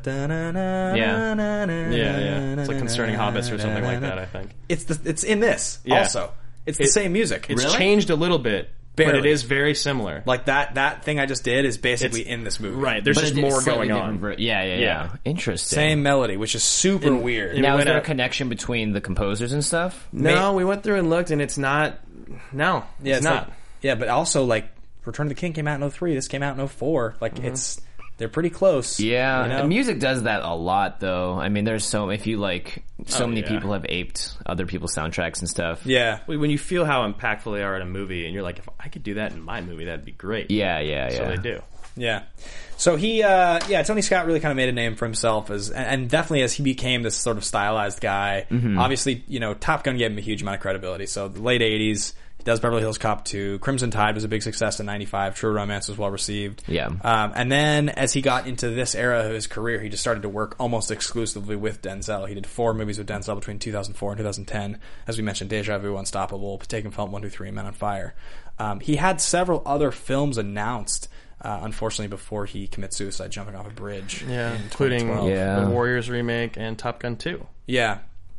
Yeah. Yeah, yeah. It's like Concerning Hobbits or something like that, I think. It's the it's in this Yeah. also. It's the It- same music. It's Really? changed a little bit, but Barely. it is very similar. like that that thing I just did is basically It's- in this movie. Right, there's But just a di- more slightly going different on. ver- yeah, yeah, yeah, Yeah. Interesting. Same melody, which is super weird. in- Now, we is went there a out- connection between the composers and stuff? No, we went through and looked, and it's not. No, yeah, it's, not. like- yeah, but also like Return of the King came out in oh three. This came out in oh four. Like it's they're pretty close. Yeah, you know? and music does that a lot, though. I mean, there's so if you like, so Oh, many yeah. people have aped other people's soundtracks and stuff. Yeah. When you feel how impactful they are in a movie, and you're like, if I could do that in my movie, that'd be great. yeah, yeah, yeah. So they do. Yeah. So he, uh, yeah, Tony Scott really kind of made a name for himself as, and, and definitely as he became this sort of stylized guy. Mm-hmm. Obviously, you know, Top Gun gave him a huge amount of credibility. So the late eighties, he does Beverly Hills Cop two. Crimson Tide was a big success in ninety-five. True Romance was well received. Yeah. Um, and then as he got into this era of his career, he just started to work almost exclusively with Denzel. He did four movies with Denzel between two thousand four and two thousand ten. As we mentioned, Deja Vu, Unstoppable, Taken Film one, two, three, and Men on Fire. Um, he had several other films announced. Uh, unfortunately, before he commits suicide jumping off a bridge. Yeah, in including twenty twelve. Yeah. the Warriors remake and Top Gun two. Yeah.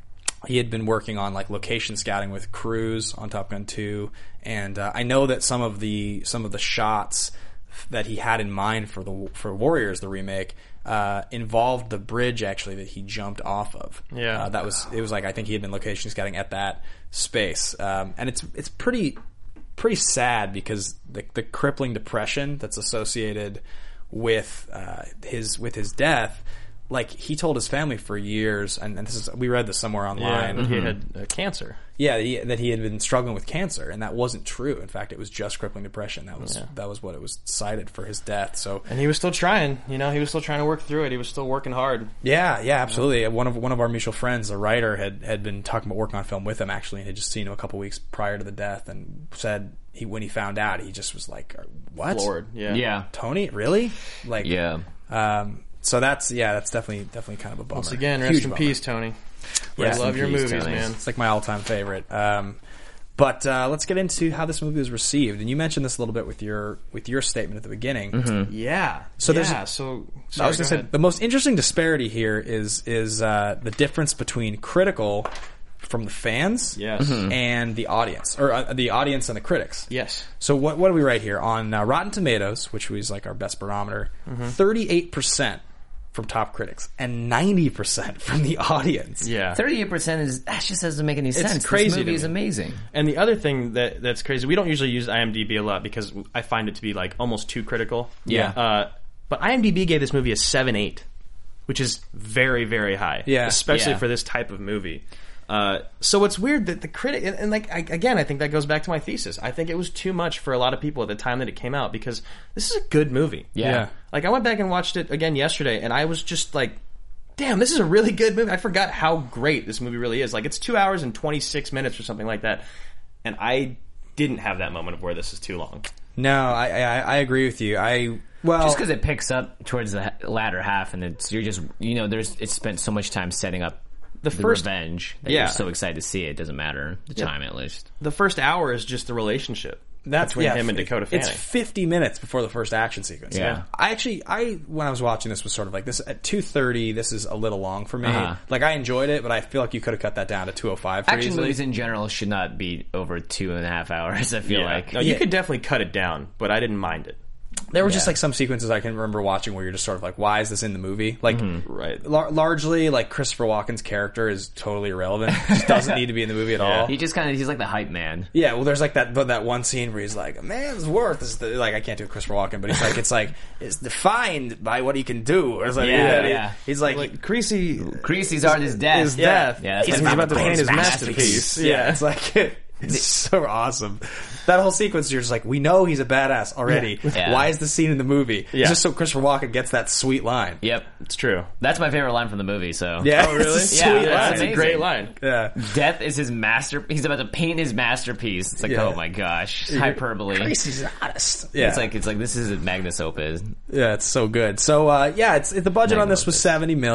He had been working on like location scouting with Cruise on Top Gun two, and uh, I know that some of the some of the shots that he had in mind for the for Warriors the remake uh, involved the bridge actually that he jumped off of. Yeah. uh, that was it was like I think he had been location scouting at that space, um, and it's it's pretty pretty sad because the the crippling depression that's associated with uh, his with his death. Like he told his family for years, and, and this is we read this somewhere online. Yeah, he had uh, cancer. Yeah, he, that he had been struggling with cancer, and that wasn't true. In fact, it was just crippling depression. That was Yeah. that was what it was cited for his death. So And he was still trying. You know, he was still trying to work through it. He was still working hard. yeah, yeah, absolutely. One of one of our mutual friends, a writer, had had been talking about working on film with him actually, and had just seen him a couple weeks prior to the death, and said he when he found out, he just was like, "What? Floored. Yeah. Yeah. Tony? Really? Like, Yeah. Um, so that's yeah, that's definitely definitely kind of a bummer. Once again, Huge rest in bummer. peace, Tony. Yeah. I Rest love in your peace, movies, Tony. man. It's like my all-time favorite. Um, but uh, let's get into how this movie was received. And you mentioned this a little bit with your with your statement at the beginning. Yeah. So there's- yeah, so I sorry, was go going to say ahead. the most interesting disparity here is is uh, the difference between critical from the fans Yes. Mhm. and the audience, or uh, the audience and the critics. Yes. So what what do we write here on uh, Rotten Tomatoes, which was like our best barometer? thirty-eight percent from top critics and ninety percent from the audience. Yeah. Thirty-eight percent is that just doesn't make any sense. crazy This to movie is me. amazing. And the other thing that that's crazy, we don't usually use IMDb a lot because I find it to be like almost too critical. Yeah. Uh, but IMDb gave this movie a seven eight, which is very, very high. Yeah. Especially Yeah. for this type of movie. Uh, so it's weird that the critic, and, and like I, again, I think that goes back to my thesis. I think it was too much for a lot of people at the time that it came out because this is a good movie. Yeah. Yeah. Like I went back and watched it again yesterday, and I was just like, "Damn, this is a really good movie." I forgot how great this movie really is. Like it's two hours and twenty six minutes or something like that, and I didn't have that moment of where this is too long. No, I, I I agree with you. I well Just because it picks up towards the latter half, and it's you're just you know there's it's spent so much time setting up The the first revenge that Yeah. you're so excited to see it. It doesn't matter the Yeah. time at least. The first hour is just the relationship that's between yeah, him and it- Dakota Fanning. It's fifty minutes before the first action sequence. Yeah. I actually, I when I was watching this was sort of like this at two thirty. This is a little long for me. Uh-huh. Like I enjoyed it, but I feel like you could have cut that down to two oh five. Action movies in general should not be over two and a half hours. I feel Yeah. like No, you Yeah. could definitely cut it down, but I didn't mind it. There were just Yeah. like some sequences I can remember watching where you're just sort of like, why is this in the movie? Like, Right. lar- largely, like Christopher Walken's character is totally irrelevant. Just doesn't need to be in the movie at all. he just kind of he's like the hype man. Yeah, well, there's like that that one scene where he's like, "A man's worth is the, like I can't do Christopher Walken, but he's like, it's like it's defined by what he can do." Or something. Yeah, he- yeah. He's like, Like Creasy Creasy's art is death. is death. Yeah, that's he's, my about to favorite paint his quote. masterpiece. yeah, Yeah. it's like it's so awesome. That whole sequence, you're just like, we know he's a badass already. Yeah. Why is the scene in the movie? Yeah. Just so Christopher Walken gets that sweet line. Yep, It's true. that's my favorite line from the movie. So Yeah. Oh, really? It's a Yeah, sweet that's line. That's a amazing. great line. Yeah. death is his master. He's about to paint his masterpiece. It's like, Yeah. oh my gosh, hyperbole. He's honest. Yeah. It's like it's like this is a magnus opus. Yeah, it's so good. So uh, yeah, it's the budget on this was seventy million.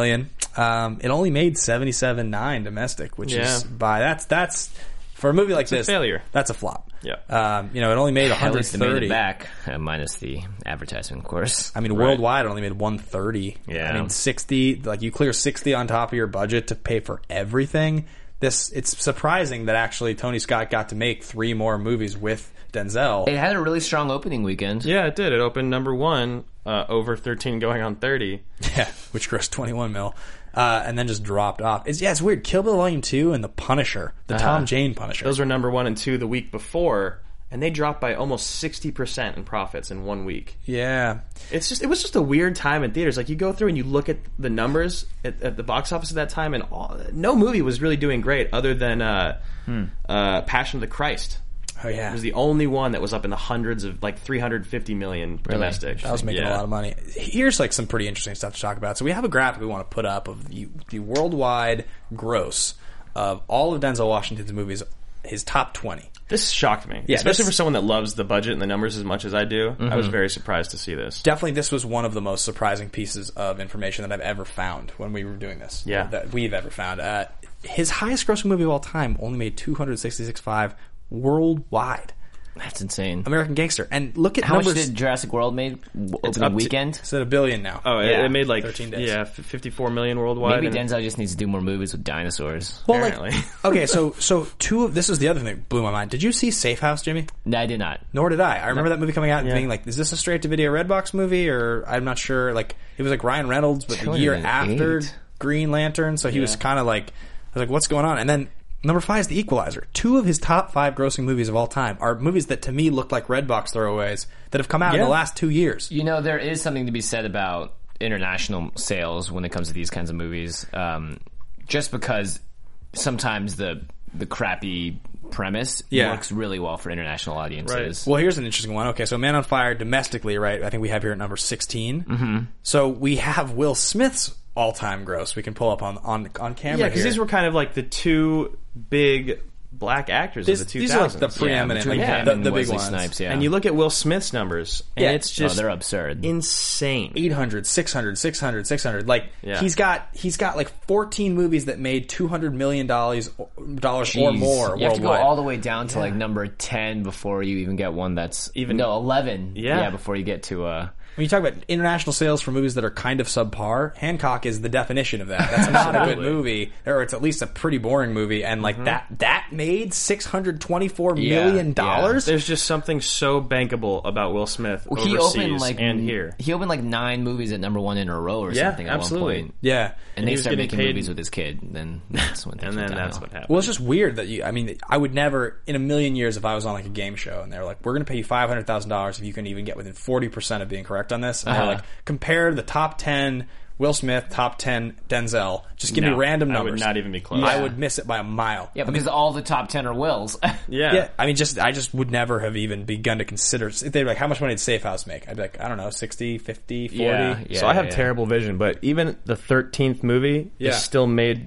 Um, it only made seventy-seven point nine domestic, which Yeah. is by that's that's for a movie like It's a this failure. That's a flop. Yeah. Um, you know, it only made one At hundred least they made thirty. it back, uh, minus the advertisement, of course. I mean, worldwide, it only made one thirty. Yeah. I mean, sixty. Like, you clear sixty on top of your budget to pay for everything. This it's surprising that actually Tony Scott got to make three more movies with Denzel. It had a really strong opening weekend. Yeah, it did. It opened number one, uh, over thirteen, going on thirty. Yeah, which grossed twenty-one mil, uh, and then just dropped off. It's, yeah, it's weird. Kill Bill Volume Two and The Punisher, the Uh-huh. Tom Jane Punisher. Those were number one and two the week before, and they dropped by almost sixty percent in profits in one week. yeah, It's just it was just a weird time in theaters. Like, you go through and you look at the numbers at, at the box office at that time, and all, no movie was really doing great other than uh, Hmm. uh, Passion of the Christ. oh yeah. It was the only one that was up in the hundreds of, like, three hundred fifty million domestic. That was making Yeah. a lot of money. Here's like some pretty interesting stuff to talk about. So we have a graphic we want to put up of the, the worldwide gross of all of Denzel Washington's movies, his top twenty. This shocked me, Yeah, especially this- for someone that loves the budget and the numbers as much as I do. I was very surprised to see this. Definitely, this was one of the most surprising pieces of information that I've ever found when we were doing this. Yeah. That we've ever found. Uh, his highest grossing movie of all time only made two hundred sixty-six point five worldwide. That's insane. American Gangster. And look at How numbers. much did Jurassic World made w- It's opening up to- weekend? It's at a billion now. Oh, it, Yeah. it made like thirteen days. yeah, f- fifty-four million worldwide. Maybe and- Denzel just needs to do more movies with dinosaurs. Well, like, apparently. okay, so so two of this is the other thing that blew my mind. Did you see Safe House, Jimmy? No, I did not. Nor did I. I remember that movie coming out and Yeah. being like, "Is this a straight-to-video Redbox movie?" Or I'm not sure. Like, it was like Ryan Reynolds, but the year two hundred after eight. Green Lantern, so he was Yeah. kind of like, I was like, "What's going on?" And then number five is The Equalizer. Two of his top five grossing movies of all time are movies that to me look like Redbox throwaways that have come out in Yeah. the last two years. You know, there is something to be said about international sales when it comes to these kinds of movies. Um, just because sometimes the the crappy premise Yeah. works really well for international audiences. Well, here's an interesting one. Okay, so Man on Fire domestically, right? I think we have here at number sixteen. Mm-hmm. So we have Will Smith's all-time gross. We can pull up on on on camera. yeah, because here. these were kind of like the two big black actors These- of the two these are like thousands. the preeminent, between like, him the, and the big Wesley ones. Snipes, yeah. And you look at Will Smith's numbers, and Yeah. it's Oh, just they're absurd. insane. eight hundred, six hundred, six hundred, six hundred. Like Yeah. he's got he's got like fourteen movies that made two hundred million dollars dollars or Jeez. more You have to go worldwide. all the way down to like number ten before you even get one that's Even- no eleven. Yeah. before you get to uh When you talk about international sales for movies that are kind of subpar, Hancock is the definition of that. That's not a good movie, or it's at least a pretty boring movie. And like that that made six hundred twenty-four Yeah, million dollars. There's just something so bankable about Will Smith Well, he overseas opened like and here. He opened like nine movies at number one in a row or Yeah, something at absolutely. one point. Yeah. And they he was started getting making paid- movies with his kid. And then that's when things And then went that's downhill. what happened. Well, it's just weird that you. I mean, I would never in a million years if I was on like a game show and they're like, "We're going to pay you five hundred thousand dollars if you can even get within forty percent of being correct on this." And Uh-huh. they're like, compare the top ten Will Smith, top ten Denzel. Just give No, me random I numbers. would not even be close. I would miss it by a mile. Yeah, because all the top ten are Wills. Yeah. Yeah, I mean, just I just would never have even begun to consider. If they're like, "How much money did Safe House make?" I'd be like, "I don't know, sixty, fifty, forty." Yeah, yeah. so I have terrible vision, but even the thirteenth movie Yeah. is still made.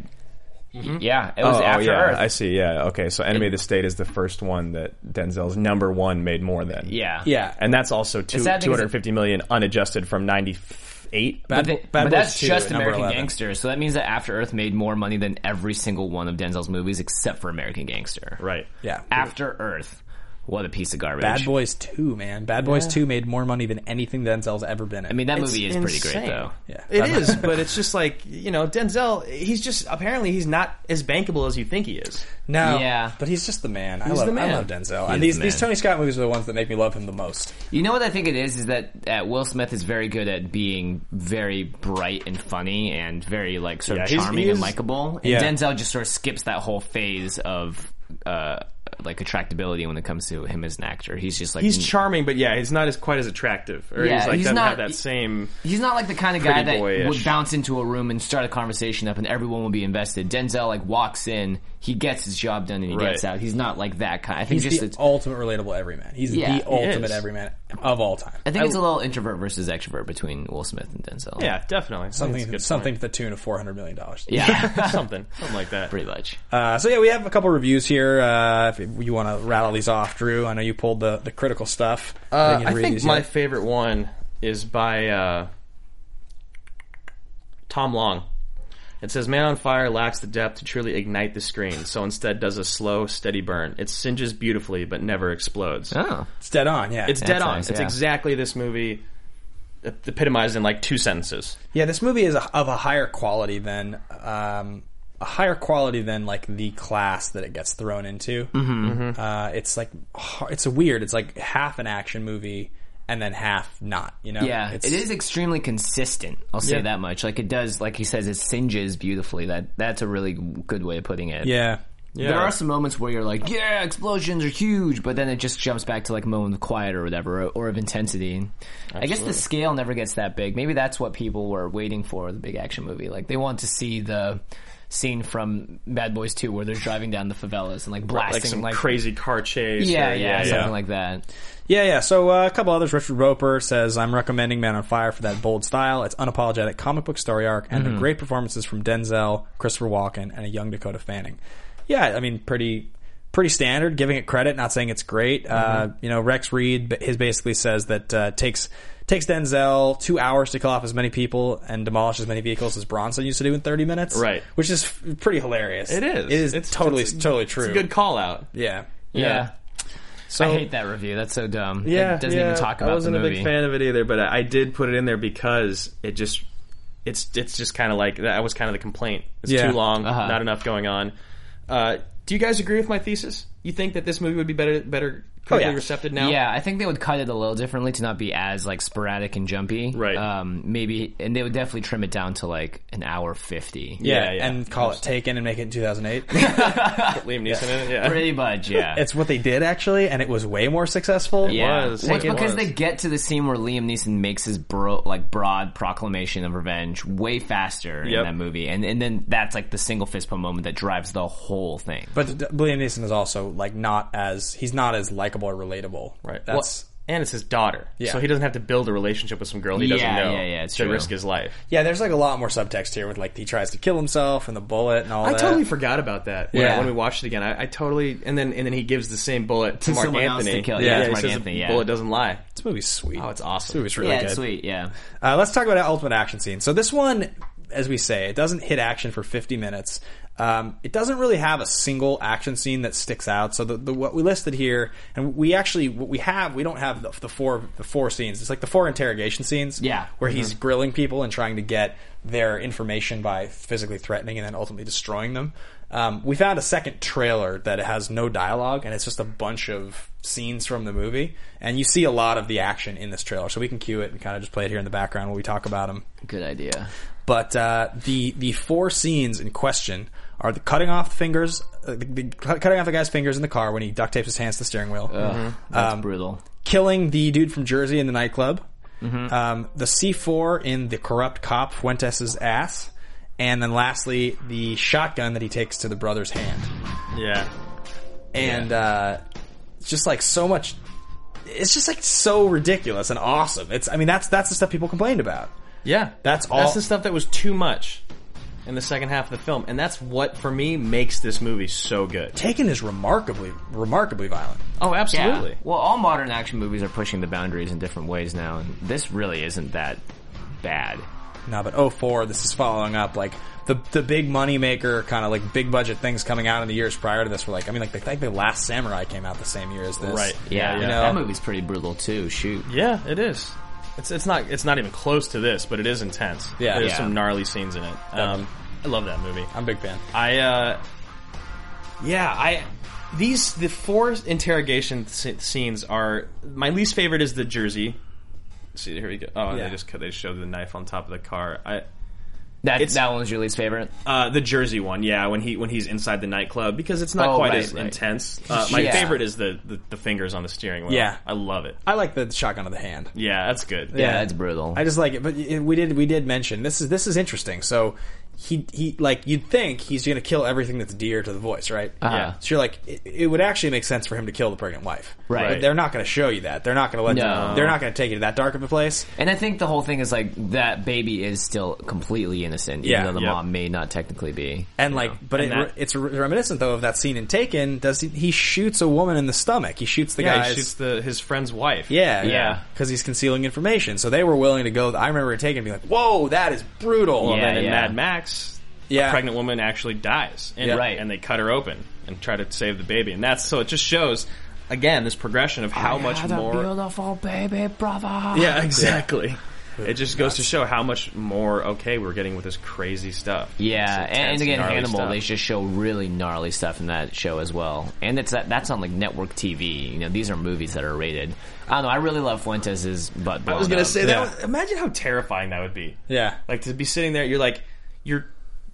yeah, it was Oh, After yeah, Earth. I see. Yeah, okay. So Enemy of the State is the first one that Denzel's number one made more than. yeah, Yeah, and that's also two sad thing two is hundred fifty million unadjusted from ninety eight. Bad, But, they- Bad but Boys that's two just at number American eleven. Gangster, so that means that After Earth made more money than every single one of Denzel's movies except for American Gangster. Right. Yeah, After Earth, what a piece of garbage. Bad Boys two, man. Bad Boys two made more money than anything Denzel's ever been in. I mean, that It's movie is pretty great, insane. though. yeah, It Bad is, but it's just like, you know, Denzel, he's just, apparently he's not as bankable as you think he is. No, Yeah. but he's just the man. I He's love, the man. I love Denzel, He and is these the these man. Tony Scott movies are the ones that make me love him the most. You know what I think it is? Is that uh, Will Smith is very good at being very bright and funny and very, like, sort of Yeah, he's- charming he and is- likable. And Yeah. Denzel just sort of skips that whole phase of, uh, like, attractability when it comes to him as an actor. He's just like... He's charming, but yeah, he's not as quite as attractive. Or Yeah, he's like, he's doesn't not- have that same... He's not like the kind of guy Pretty that boyish. would bounce into a room and start a conversation up and everyone will be invested. Denzel, like, walks in, he gets his job done and he Right. gets out. He's not like that kind. I think He's just the it's, ultimate relatable everyman. He's Yeah, the he ultimate is. everyman of all time. I think it's a little introvert versus extrovert between Will Smith and Denzel. Yeah, definitely. I think it's a Something good something to the tune of four hundred million dollars. Yeah. point. something. Something like that. Pretty much. Uh, so yeah, we have a couple reviews here. Uh, if you want to rattle these off, Drew, I know you pulled the, the critical stuff. Uh, You I can read think these my yet. favorite one is by uh, Tom Long. It says, Man on Fire lacks the depth to truly ignite the screen, so instead does a slow, steady burn. It singes beautifully, but never explodes. Oh. It's dead on, yeah. It's dead That's on. nice, It's yeah. exactly this movie epitomized in like two sentences. Yeah, this movie is a, of a higher quality than um, a higher quality than like the class that it gets thrown into. Mm-hmm. Uh, it's like it's a weird. It's like half an action movie and then half not. You know? Yeah, it's, it is extremely consistent. I'll say Yeah. that much. Like it does, like he says, it singes beautifully. That that's a really good way of putting it. Yeah. Yeah. There are some moments where you're like, yeah, explosions are huge, but then it just jumps back to like a moment of quiet or whatever, or, or of intensity. I guess the scale never gets that big. Maybe that's what people were waiting for, the big action movie. Like they want to see the scene from Bad Boys two where they're driving down the favelas and like blasting Like some like crazy car chase. yeah, or- yeah, something like that. Yeah, yeah. So uh, a couple others. Richard Roper says, I'm recommending Man on Fire for that bold style. It's unapologetic comic book story arc and the great performances from Denzel, Christopher Walken, and a young Dakota Fanning. Yeah, I mean, pretty pretty standard, giving it credit, not saying it's great. Uh, you know, Rex Reed, his basically says that uh, takes takes Denzel two hours to kill off as many people and demolish as many vehicles as Bronson used to do in thirty minutes. Right. Which is f- pretty hilarious. It is. It is It's- totally, it's- totally true. It's a good call out. Yeah. Yeah. So, I hate that review. That's so dumb. Yeah, It doesn't yeah, even talk about I wasn't the movie. a big fan of it either, but I did put it in there because it just it's it's just kind of like that was kind of the complaint. It's Yeah. too long, Uh-huh. not enough going on. Uh, do you guys agree with my thesis? You think that this movie would be better better critically yeah. recepted now? Yeah, I think they would cut it a little differently to not be as like sporadic and jumpy. Right. Um, maybe, and they would definitely trim it down to like an hour fifty. yeah, Yeah, yeah. and call it Taken and make it in two thousand eight. Liam Neeson in it. Yeah, Pretty much, yeah. It's what they did, actually, and it was way more successful. yeah. was. Well, it's It because was. they get to the scene where Liam Neeson makes his bro- like broad proclamation of revenge way faster in Yep. that movie, and and then that's like the single fist pump moment that drives the whole thing. But D- Liam Neeson is also like not as he's not as likable or relatable. right. That's Well, and it's his daughter, Yeah. so he doesn't have to build a relationship with some girl he doesn't Yeah, know yeah, yeah, it's to true. risk his life. yeah. There's like a lot more subtext here with like he tries to kill himself and the bullet and all I that. totally forgot about that. Yeah. Yeah, when we watched it again, I, I totally and then and then he gives the same bullet to, To Mark someone else Anthony. to kill. Yeah, Yeah, he it's Mark he says Anthony. the Yeah, bullet doesn't lie. This movie's sweet. Oh, it's awesome. This movie's really yeah, good. it's sweet. Yeah. Uh, let's talk about ultimate action scene. So this one, as we say, it doesn't hit action for fifty minutes. Um, it doesn't really have a single action scene that sticks out. So the, the what we listed here, and we actually what we have, we don't have the, the four the four scenes. It's like the four interrogation scenes. Yeah. where he's grilling people and trying to get their information by physically threatening and then ultimately destroying them. Um, we found a second trailer that has no dialogue, and it's just a bunch of scenes from the movie. And you see a lot of the action in this trailer, so we can cue it and kind of just play it here in the background while we talk about them. Good idea. But uh, the the four scenes in question are the cutting off the fingers, uh, the, the, cutting off the guy's fingers in the car when he duct tapes his hands to the steering wheel, That's Um, brutal. killing the dude from Jersey in the nightclub, um, the C four in the corrupt cop Fuentes' ass, and then lastly the shotgun that he takes to the brother's hand. Yeah. And uh, it's just like so much. It's just like so ridiculous and awesome. It's I mean that's that's the stuff people complained about. Yeah, That's all- That's the stuff that was too much in the second half of the film, and that's what for me makes this movie so good. Taken is remarkably remarkably violent. Oh, absolutely. Yeah. Well, all modern action movies are pushing the boundaries in different ways now, and this really isn't that bad. No, but oh four, this is following up like the the big money maker kind of like big budget things coming out in the years prior to this were like I mean like the, like the Last Samurai came out the same year as this. Right. Yeah, You know? that movie's pretty brutal too. Shoot. Yeah, it is. It's it's not it's not even close to this, but it is intense. Yeah. there's Yeah. some gnarly scenes in it. Um, I love that movie. I'm a big fan. I uh, yeah, I these the four interrogation s- scenes are my least favorite is the Jersey. See, here we go. Oh, Yeah. they just they showed the knife on top of the car. I That It's- that one was your least favorite. Uh, the Jersey one, yeah, when he when he's inside the nightclub because it's not Oh, quite right, as right. intense. Uh, my Yeah. favorite is the, the the fingers on the steering wheel. Yeah. I love it. I like the shotgun of the hand. Yeah, that's good. Yeah, that's brutal. I just like it, but it- we did we did mention this is this is interesting. So he he like you'd think he's going to kill everything that's dear to the voice, right? Uh-huh. Yeah. So you're like it, it would actually make sense for him to kill the pregnant wife, Right. But they're not going to show you that. They're not going to let. No. You, they're not going to take you to that dark of a place. And I think the whole thing is like that baby is still completely innocent, even Yeah. though the Yep. mom may not technically be. And like, but And it, that- it's reminiscent though of that scene in Taken. Does he, he shoots a woman in the stomach? He shoots the Yeah, guy's. he shoots the his friend's wife. yeah, Yeah. because he's concealing information. So they were willing to go. I remember Taken being like, "Whoa, that is brutal." Well, Yeah, then in yeah. Mad Max, Yeah. a pregnant woman actually dies, and, Yeah. Right. and they cut her open and try to save the baby, and that's so it just shows again this progression of how much more. Beautiful baby brother. Yeah, exactly. It just goes to show how much more okay we're getting with this crazy stuff. Yeah, This and, intense, again, gnarly Hannibal, stuff. they just show really gnarly stuff in that show as well. And it's that that's on like network T V. You know, these are movies that are rated. I don't know. I really love Fuentes' butt. I was blown gonna up. say Yeah. that. Was, imagine how terrifying that would be. Yeah. Like to be sitting there, you're like, you're,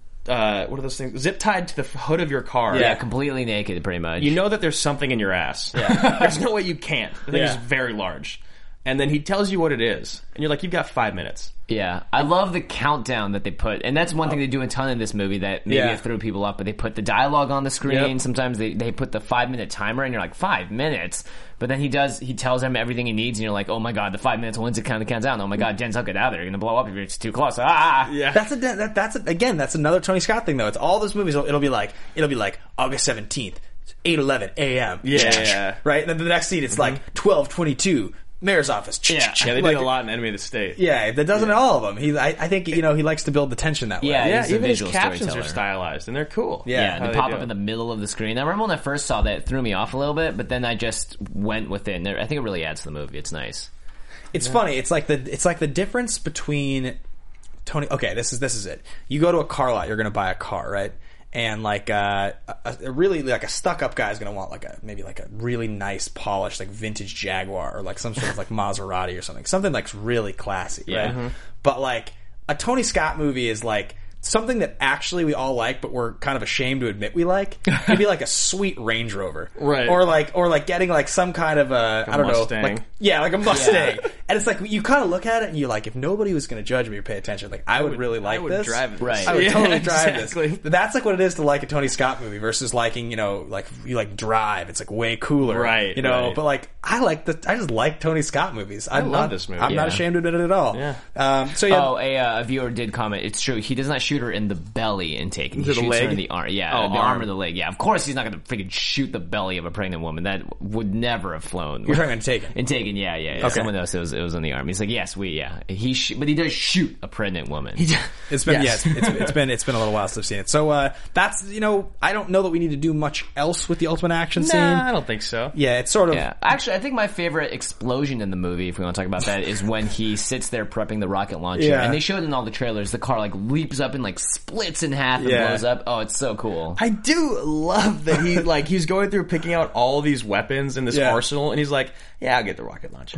uh, what are those things? Zip tied to the f- hood of your car. Yeah, completely naked, pretty much. You know that there's something in your ass. Yeah. There's no way you can't. The thing Yeah. is very large. And then he tells you what it is, and you're like, you've got five minutes. Yeah, I love the countdown that they put, and that's one thing they do a ton in this movie that maybe Yeah. it threw people up. But they put the dialogue on the screen. Yep. Sometimes they they put the five minute timer, and you're like five minutes. But then he does he tells him everything he needs, and you're like, oh my god, the five minutes. When's it kind of count down? Oh my god, Denzel, get out of there! You're gonna blow up if it's too close. Ah, Yeah. That's a that, that's a, again that's another Tony Scott thing though. It's all those movies. It'll, it'll be like it'll be like August seventeenth, eight eleven a.m. Yeah, yeah. right. And then the next scene it's like twelve twenty-two, mayor's office. Yeah. Yeah, they Like, did a lot in Enemy of the State. Yeah, that doesn't all of them. He, I, I think you know he likes to build the tension that way. Yeah, Yeah, he's a even his visual captions are storyteller. stylized, and they're cool. Yeah, Yeah, how they they pop do up it. in the middle of the screen. I remember when I first saw that, it threw me off a little bit, but then I just went with it. And I think it really adds to the movie. It's nice. It's funny. It's like the it's like the difference between Tony. Okay, this is this is it. You go to a car lot. You're going to buy a car, right? And like uh, a, a really like a stuck up guy is going to want like a maybe like a really nice polished like vintage Jaguar or like some sort of like Maserati or something. Something like really classy, Yeah. right? Mm-hmm. But like a Tony Scott movie is like something that actually we all like, but we're kind of ashamed to admit we like. It'd be like a sweet Range Rover, Right. Or like, or like getting like some kind of a, I don't Mustang. know, like yeah, like a Mustang. And it's like you kind of look at it and you're like, if nobody was going to judge me or pay attention, like I, would, would- really like I would this. drive this. Right. I would Yeah, totally drive exactly. this. But that's like what it is to like a Tony Scott movie versus liking, you know, like you like Drive. It's like way cooler, Right, You know, right. but like I like the, I just like Tony Scott movies. I'm love not, this movie. I'm not Yeah. ashamed to admit it at all. Yeah. Um, so yeah. Oh, a, uh, a viewer did comment. It's true. He does not shoot her in the belly in Taken. He Is it the shoots her leg? in the arm. Yeah, Oh, the arm. arm. or the leg. Yeah, of course he's not going to freaking shoot the belly of a pregnant woman. That would never have flown. You're talking about Taken. In Taken, yeah, yeah, yeah. Okay. Someone else, it was, it was on the arm. He's like, yes, we, yeah. He, sh- but he does shoot a pregnant woman. It's been Yes. yeah, it's, it's, it's been it's been a little while since I've seen it. So uh, that's you know I don't know that we need to do much else with the ultimate action scene. Nah, I don't think so. Yeah, it's sort of Yeah, actually, I think my favorite explosion in the movie, if we want to talk about that, is when he sits there prepping the rocket launcher, Yeah. and they show it in all the trailers. The car like leaps up and like splits in half and Yeah. blows up. Oh, it's so cool. I do love that he like he's going through picking out all these weapons in this Yeah. arsenal, and he's like, "Yeah, I'll get the rocket launcher.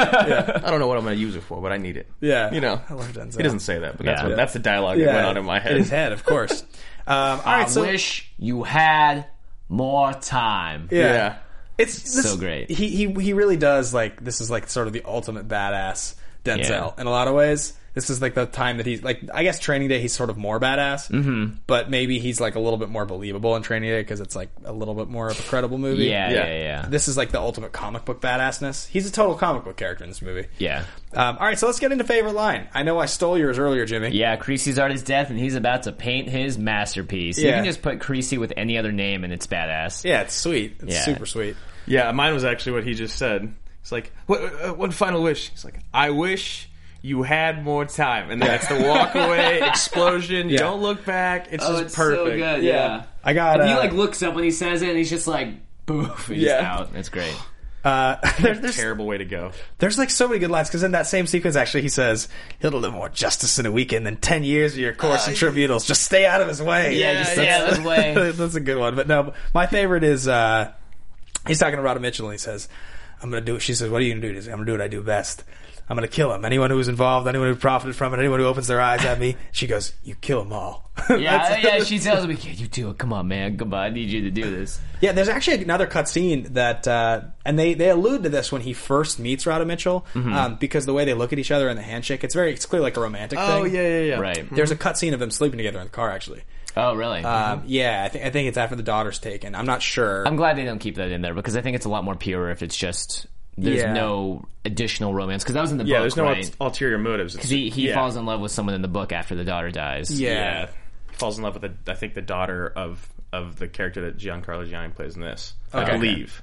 I don't know what I'm going to use it for, but I need it." Yeah. you know. I love Denzel. He doesn't say that, but that's Yeah. what, that's the dialogue that went on in my head. In his head, of course. Um, all right, I so wish you had more time. yeah. Yeah. It's this, So great. He he he really does like this is like sort of the ultimate badass Denzel Yeah. in a lot of ways. This is like the time that he's like I guess Training Day he's sort of more badass, mm-hmm. but maybe he's like a little bit more believable in Training Day because it's like a little bit more of a credible movie. Yeah, Yeah. yeah, yeah. This is like the ultimate comic book badassness. He's a total comic book character in this movie. Yeah. Um, all right, so let's get into favorite line. I know I stole yours earlier, Jimmy. Yeah, Creasy's art is death, and he's about to paint his masterpiece. You Yeah. can just put Creasy with any other name, and it's badass. Yeah, it's sweet. It's Yeah. super sweet. Yeah, mine was actually what he just said. It's like, what, uh, one final wish. He's like, I wish you had more time. And then it's the walk away, explosion, you Yeah. don't look back. It's Oh, just it's perfect. so good. Yeah. Yeah, I got. And he uh, like looks up when he says it, and he's just like, boof, and he's Yeah. out. It's great. Uh, there- there's Terrible way to go. there's like so many good lines because in that same sequence, actually, he says he'll deliver more justice in a weekend than ten years of your course in tribunals. Just stay out of his way. Yeah, just stay out of his way. That's a good one. But no, my favorite is uh, he's talking to Rhoda Mitchell and he says, "I'm going to do." She says, "What are you going to do?" He says, "I'm going to do what I do best. I'm going to kill him. Anyone who was involved, anyone who profited from it, anyone who opens their eyes at me." She goes, "You kill them all." Yeah, That's- yeah. She tells me, "Yeah, you do it. Come on, man. Come on. I need you to do this." Yeah, there's actually another cut scene that, uh, and they, they allude to this when he first meets Rhoda Mitchell, um, because the way they look at each other in the handshake, it's very, it's clearly like a romantic thing. Oh, yeah, yeah, yeah. Right. There's a cut scene of them sleeping together in the car, actually. Oh, really? Um, yeah, I think I think it's after the daughter's taken. I'm not sure. I'm glad they don't keep that in there because I think it's a lot more pure if it's just there's Yeah. no additional romance because that was in the Yeah, book. there's no right? ul- ulterior motives. It's- he he yeah. falls in love with someone in the book after the daughter dies. Yeah. Yeah. Falls in love with, the, I think, the daughter of, of the character that Giancarlo Giannini plays in this. I Okay. believe.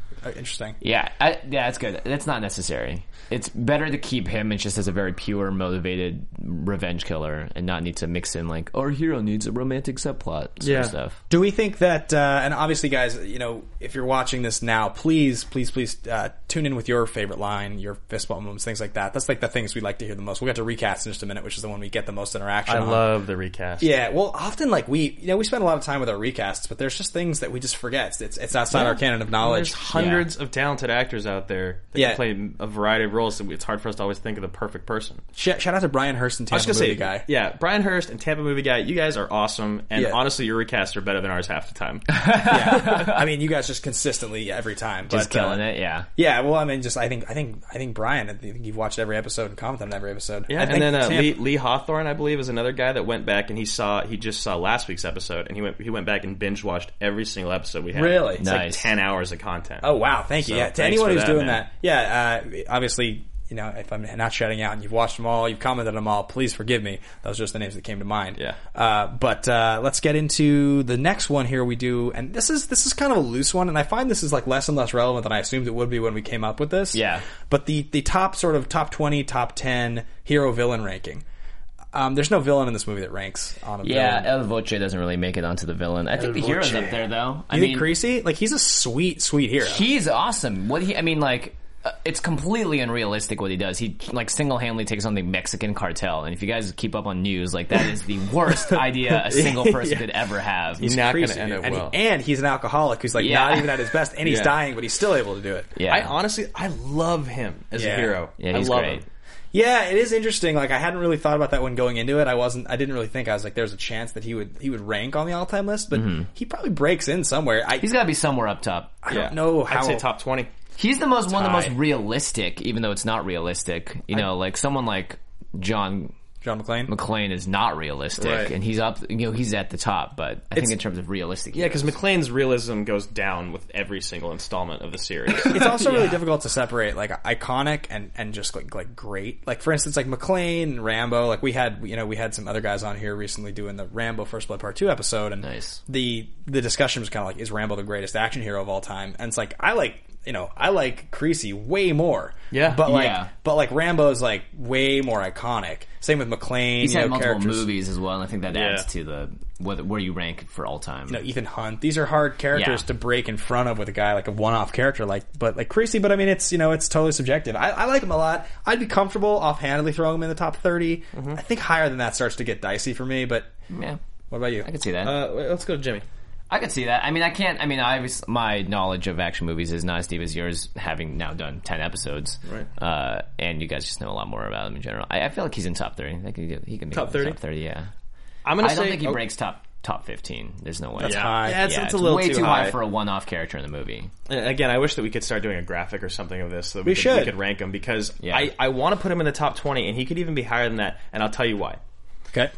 Uh, interesting. Yeah, I, yeah, that's good. That's not necessary. It's better to keep him and just as a very pure, motivated revenge killer, and not need to mix in like our hero needs a romantic subplot sort Yeah. of stuff. Do we think that, uh, and obviously guys, you know, if you're watching this now, please, please, please uh, tune in with your favorite line, your fist bump moments, things like that. That's like the things we like to hear the most. We'll get to recast in just a minute, which is the one we get the most interaction I on. love the recast. Yeah, well, often like we, you know, we spend a lot of time with our recasts, but there's just things that we just forget. It's it's outside Yeah. our canon of Well, knowledge. there's hundreds of talented actors out there that Yeah. can play a variety of roles. So it's hard for us to always think of the perfect person. Shout, shout out to Brian Hurst and I was Tampa gonna Movie say, Guy. yeah, Brian Hurst and Tampa Movie Guy, you guys are awesome. And Yeah. honestly, your recasts are better than ours half the time. Yeah, I mean, you guys just consistently every time, Just but, killing uh, it, yeah. Yeah, well, I mean, just I think I think I think Brian. I think you've watched every episode and commented on every episode. Yeah, I and think then uh, Tampa- Lee, Lee Hawthorne, I believe, is another guy that went back and he saw he just saw last week's episode, and he went he went back and binge watched every single episode we had. Really? It's Nice. like ten hours of content. Oh wow, thank you. So, Yeah, to thanks anyone for who's that, doing man. that, yeah, uh, obviously, you know, if I'm not shouting out and you've watched them all, you've commented on them all, please forgive me. Those are just the names that came to mind. Yeah. Uh, but uh, let's get into the next one here. We do, and this is this is kind of a loose one, and I find this is like less and less relevant than I assumed it would be when we came up with this. Yeah. But the the top sort of top twenty, top ten hero villain ranking. Um, there's no villain in this movie that ranks on a Yeah, villain. El Voce doesn't really make it onto the villain. I think the El hero's Voce. up there, though. I You mean, think Creasy? Like, he's a sweet, sweet hero. he's awesome. What he, I mean, like, uh, it's completely unrealistic what he does. He, like, single-handedly takes on the Mexican cartel, and if you guys keep up on news, like, that is the worst idea a single person Yeah. could ever have. He's not going Creasy, to end dude. up and, well. he, and he's an alcoholic who's like Yeah. not even at his best, and he's Yeah. dying, but he's still able to do it. Yeah. I honestly, I love him as Yeah. a hero. Yeah, he's I love great. him. Yeah, it is interesting. Like, I hadn't really thought about that when going into it. I wasn't. I didn't really think. I was like, there's a chance that he would he would rank on the all time list, but he probably breaks in somewhere. I He's got to be somewhere up top. I Yeah. don't know how. I'd say top twenty. He's the most one of the most Tie. realistic, even though it's not realistic. You know, like someone like John John McClane. McClane is not realistic, Right. and he's up. You know, he's at the top. But I think in terms of realistic, Yeah, because heroes. McClane's realism goes down with every single installment of the series. It's also really difficult to separate like iconic and, and just like like great. Like for instance, like McClane and Rambo. Like we had you know we had some other guys on here recently doing the Rambo First Blood Part Two episode, and Nice. the the discussion was kind of like, is Rambo the greatest action hero of all time? And it's like I like you know I like Creasy way more. Yeah. but like Yeah. but like Rambo's like way more iconic. Same with McClane. he's you had know, multiple characters. movies as well, and I think that Yeah. adds to the whether, where you rank for all time. You know, Ethan Hunt. These are hard characters Yeah. to break in front of with a guy like a one-off character like, but like Creasy. But I mean, it's you know, it's totally subjective. I, I like him a lot. I'd be comfortable offhandedly throwing him in the top thirty. I think higher than that starts to get dicey for me. But yeah, what about you? I could see that. uh, wait, let's go to Jimmy. I could see that. I mean, I can't. I mean, I was, my knowledge of action movies is not as deep as yours, having now done ten episodes. Right. Uh, and you guys just know a lot more about him in general. I, I feel like he's in top thirty. I think he, he can be Top in thirty? Top thirty, yeah. I'm gonna I say don't think he oh, breaks top top fifteen. There's no way. That's Yeah, high. yeah, it's, Yeah, it's a little way too, high. for a one-off character in the movie. Again, I wish that we could start doing a graphic or something of this. So that we, We could, should. we could rank him because Yeah. I, I want to put him in the top twenty, and he could even be higher than that. And I'll tell you why. Okay.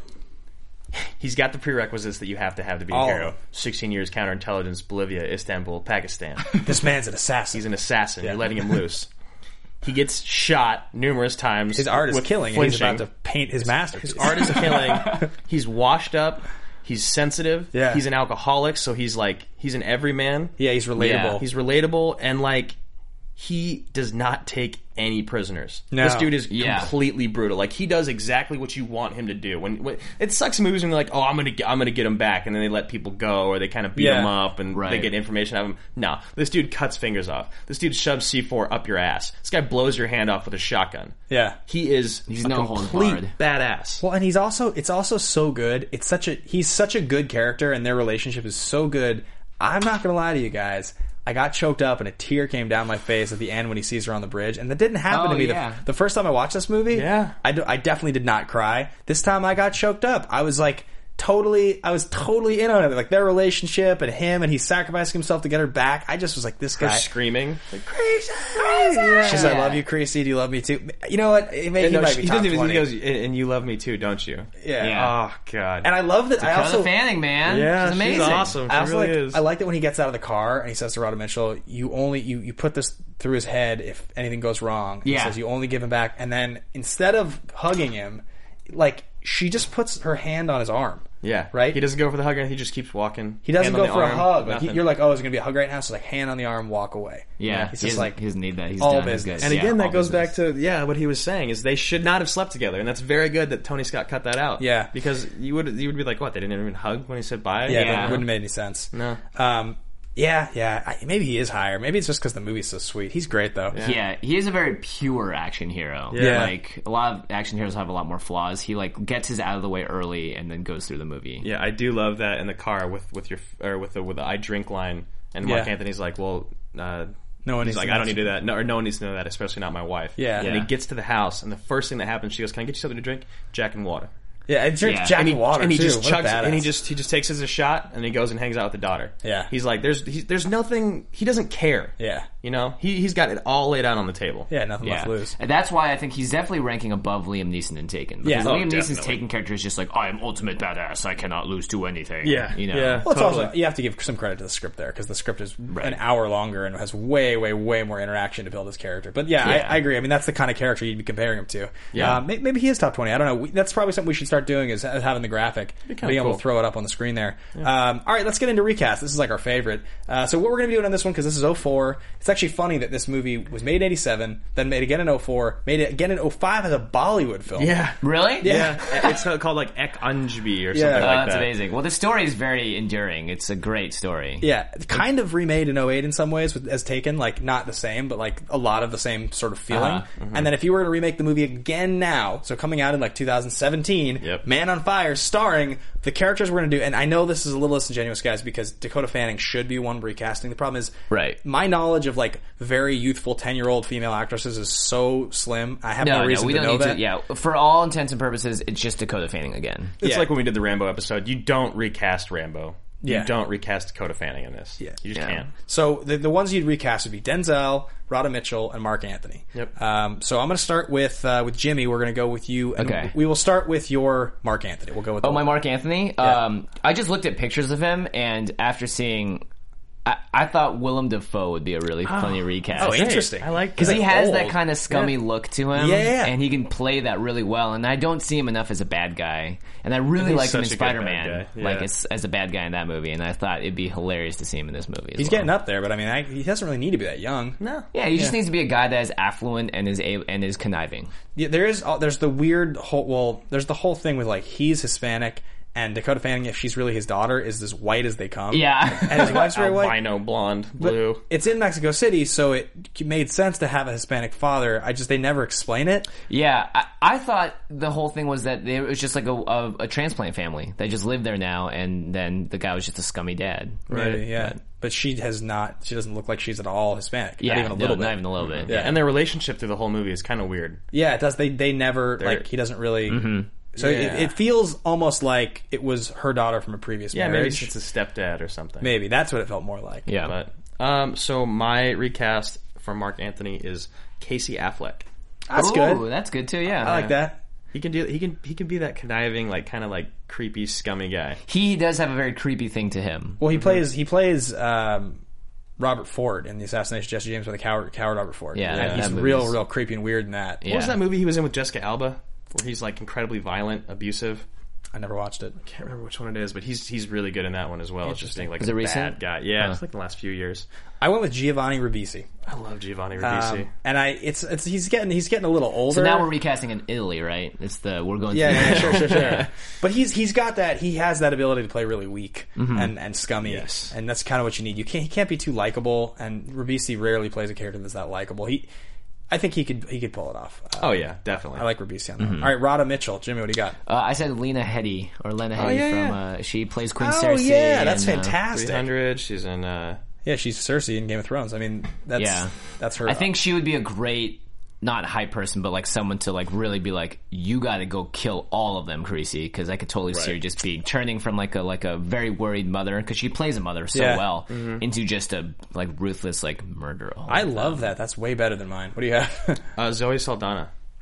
He's got the prerequisites that you have to have to be a All of hero. them. sixteen years counterintelligence, Bolivia, Istanbul, Pakistan. This man's an assassin. He's an assassin. Yeah. You're letting him loose. He gets shot numerous times. His art is with killing, and he's flinching. about to paint his masterpiece. His art is killing. He's washed up. He's sensitive. Yeah. He's an alcoholic, so he's like he's an everyman. Yeah, he's relatable. Yeah. He's relatable, and like he does not take any prisoners. No. This dude is Yeah. completely brutal. Like he does exactly what you want him to do. When, when it sucks in movies when they're like, "Oh, I'm gonna get, I'm gonna get him back," and then they let people go or they kind of beat Yeah. him up and they Right. get information out of him. No, this dude cuts fingers off. This dude shoves C four up your ass. This guy blows your hand off with a shotgun. Yeah. He is He's a no holds complete barred. badass. Well, and he's also it's also so good. It's such a he's such a good character, and their relationship is so good. I'm not gonna lie to you guys. I got choked up and a tear came down my face at the end when he sees her on the bridge, and that didn't happen Oh, to me yeah. the, the first time I watched this movie. Yeah. I, do- I definitely did not cry. This time I got choked up. I was like totally, I was totally in on it. Like their relationship and him, and he's sacrificing himself to get her back. I just was like, this Her guy. screaming. Like, Creasy! She's like, I love you, Creasy. Do you love me too? You know what? It may, and he no, might she- be he top doesn't even. twenty. He goes, and and you love me too, don't you? yeah. Yeah. Oh God. And I love that. I Dakota also Fanning, man. Yeah, she's she's amazing. awesome. I She also really like, is. I like that when he gets out of the car and he says to Rhoda Mitchell, "You only you, you put this through his head if anything goes wrong." He Yeah. says, "You only give him back." And then instead of hugging him, like she just puts her hand on his arm. Yeah, Right? He doesn't go for the hug, and he just keeps walking. He doesn't hand on go the for arm, a hug. Like, nothing. he, you're like, oh, is it going to be a hug right now? So like, hand on the arm, walk away. Yeah, He's he just doesn't- like, he doesn't need that. He's all done. He's business. good. And Yeah, again, all that goes business. back to yeah, what he was saying is they should not have slept together, and that's very good that Tony Scott cut that out. Yeah. because you would you would be like, what? They didn't even hug when he said bye. yeah, Yeah. that wouldn't have made any sense. No. Um, yeah, yeah. I, maybe he is higher. Maybe it's just because the movie's so sweet. He's great though. Yeah, he is a very pure action hero. Yeah. Like, a lot of action heroes have a lot more flaws. He, like, gets his out of the way early and then goes through the movie. Yeah, I do love that in the car with with your or with the with the I drink line, and Mark Yeah. Anthony's like, well, uh, No one he's needs like, to I know don't need to do that. No, or no one needs to know that, especially not my wife. Yeah. and Yeah. he gets to the house, and the first thing that happens, she goes, "Can I get you something to drink?" Jack and water. Yeah, and drinks Yeah. Jack And and he, water and he too. just What a chugs, and he badass. just he just takes it as a shot, and he goes and hangs out with the daughter. Yeah. he's like, there's he, there's nothing. He doesn't care. Yeah. you know, he he's got it all laid out on the table. Yeah, nothing Yeah, left to lose. and that's why I think he's definitely ranking above Liam Neeson in Taken. Yeah. Because Oh, Liam Neeson's definitely. Taken character is just like, I am ultimate badass. I cannot lose to anything. Yeah, you know. yeah. Well, it's Totally. also you have to give some credit to the script there because the script is Right. an hour longer and has way, way, way more interaction to build his character. But yeah, Yeah. I, I agree. I mean, that's the kind of character you'd be comparing him to. Yeah. uh, may, maybe he is top twenty. I don't know. We, that's probably something we should start doing is having the graphic, kinda being able cool. to throw it up on the screen there. Um, all right, let's get into recast. This is like our favorite. Uh, so what we're going to be doing on this one because this is oh four. It's actually funny that this movie was made in eighty-seven, then made again in oh four, made it again in oh five as a Bollywood film. yeah, Really? Yeah. it's called like Ek Anjbi or Yeah. something Oh, like that's that. amazing. Well, the story is very enduring. It's a great story. Yeah, kind of remade in oh eight in some ways with, as Taken, like not the same, but like a lot of the same sort of feeling. Uh-huh. And then if you were to remake the movie again now, so coming out in like two thousand seventeen, Yep. Man on Fire, starring the characters we're going to do, and I know this is a little disingenuous, guys, because Dakota Fanning should be one recasting. The problem is, Right. my knowledge of like very youthful ten-year-old female actresses is so slim. I have no, No, reason no, we to don't know need that. to. Yeah, for all intents and purposes, it's just Dakota Fanning again. It's Yeah. like when we did the Rambo episode. You don't recast Rambo. Yeah. You don't recast Dakota Fanning in this. Yeah. You just Yeah. can't. So the the ones you'd recast would be Denzel, Radha Mitchell, and Mark Anthony. Yep. Um, so I'm going to start with uh, with Jimmy. We're going to go with you. And Okay. We will start with your Mark Anthony. We'll go with. Oh, the my Mark Anthony? Um, I just looked at pictures of him, and after seeing... I, I thought Willem Dafoe would be a really funny recast. Oh, interesting. I like Because that. he has old. that kind of scummy look to him, Yeah, yeah, yeah. and he can play that really well. And I don't see him enough as a bad guy, and I really He's like him in such a good bad Spider-Man, guy. Yeah. like as, as a bad guy in that movie. And I thought it'd be hilarious to see him in this movie. As He's well. getting up there, but I mean, I, he doesn't really need to be that young. No. Yeah, he just Yeah. needs to be a guy that is affluent and is a, and is conniving. Yeah, there is. uh, There's the weird whole. Well, there's the whole thing with like he's Hispanic. And Dakota Fanning, if she's really his daughter, is as white as they come. Yeah. And his wife's very white. Albino, blonde, But blue. it's in Mexico City, so it made sense to have a Hispanic father. I just, they never explain it. Yeah, I, I thought the whole thing was that it was just like a, a, a transplant family. They just live there now, and then the guy was just a scummy dad. Maybe, yeah. But she has not, she doesn't look like she's at all Hispanic. Yeah, Not even a little no, bit. not even a little bit. Yeah. And their relationship through the whole movie is kind of weird. Yeah, it does. They they never like he doesn't really. So Yeah. it, it feels almost like it was her daughter from a previous Yeah, maybe marriage. it's a stepdad or something. Maybe that's what it felt more like. Yeah. But um, so my recast for Mark Anthony is Casey Affleck. That's Ooh, good. that's good too. Yeah, I like that. He can do. He can. He can be that conniving, like kind of like creepy, scummy guy. He does have a very creepy thing to him. Well, he plays he plays um, Robert Ford in the Assassination of Jesse James with the coward, coward Robert Ford. Yeah, and that he's movie's- real, real creepy and weird in that. Yeah. What was that movie he was in with Jessica Alba, where he's like incredibly violent, abusive? I never watched it. Can't remember which one it is, but he's he's really good in that one as well. It's just being like Is a it bad recent? guy. Yeah, Huh. it's like the last few years. I went with Giovanni Ribisi, I love Giovanni Ribisi. um, and I it's it's he's getting he's getting a little older. So now we're recasting in Italy, right? It's the we're going. Yeah, through yeah, sure, sure, sure. But he's he's got that. He has that ability to play really weak and, and scummy, Yes. and that's kind of what you need. You can't he can't be too likable, and Ribisi rarely plays a character that's that likable. He, I think he could he could pull it off. Uh, oh yeah, definitely. I like Ribisi on that. One. All right, Radha Mitchell, Jimmy, what do you got? Uh, I said Lena Headey or Lena Headey yeah, from. yeah. Uh, she plays Queen Oh Cersei. yeah, that's and, uh, fantastic. three hundred. She's in. Uh, Yeah, she's Cersei in Game of Thrones. I mean, that's Yeah. that's her. I think she would be a great, not hype person, but like someone to like really be like, you got to go kill all of them, Carisi, because I could totally see her just being turning from like a like a very worried mother, because she plays a mother so Yeah. well, into just a like ruthless like murderer. I love that. That's way better than mine. What do you have? uh, Zoe Saldana.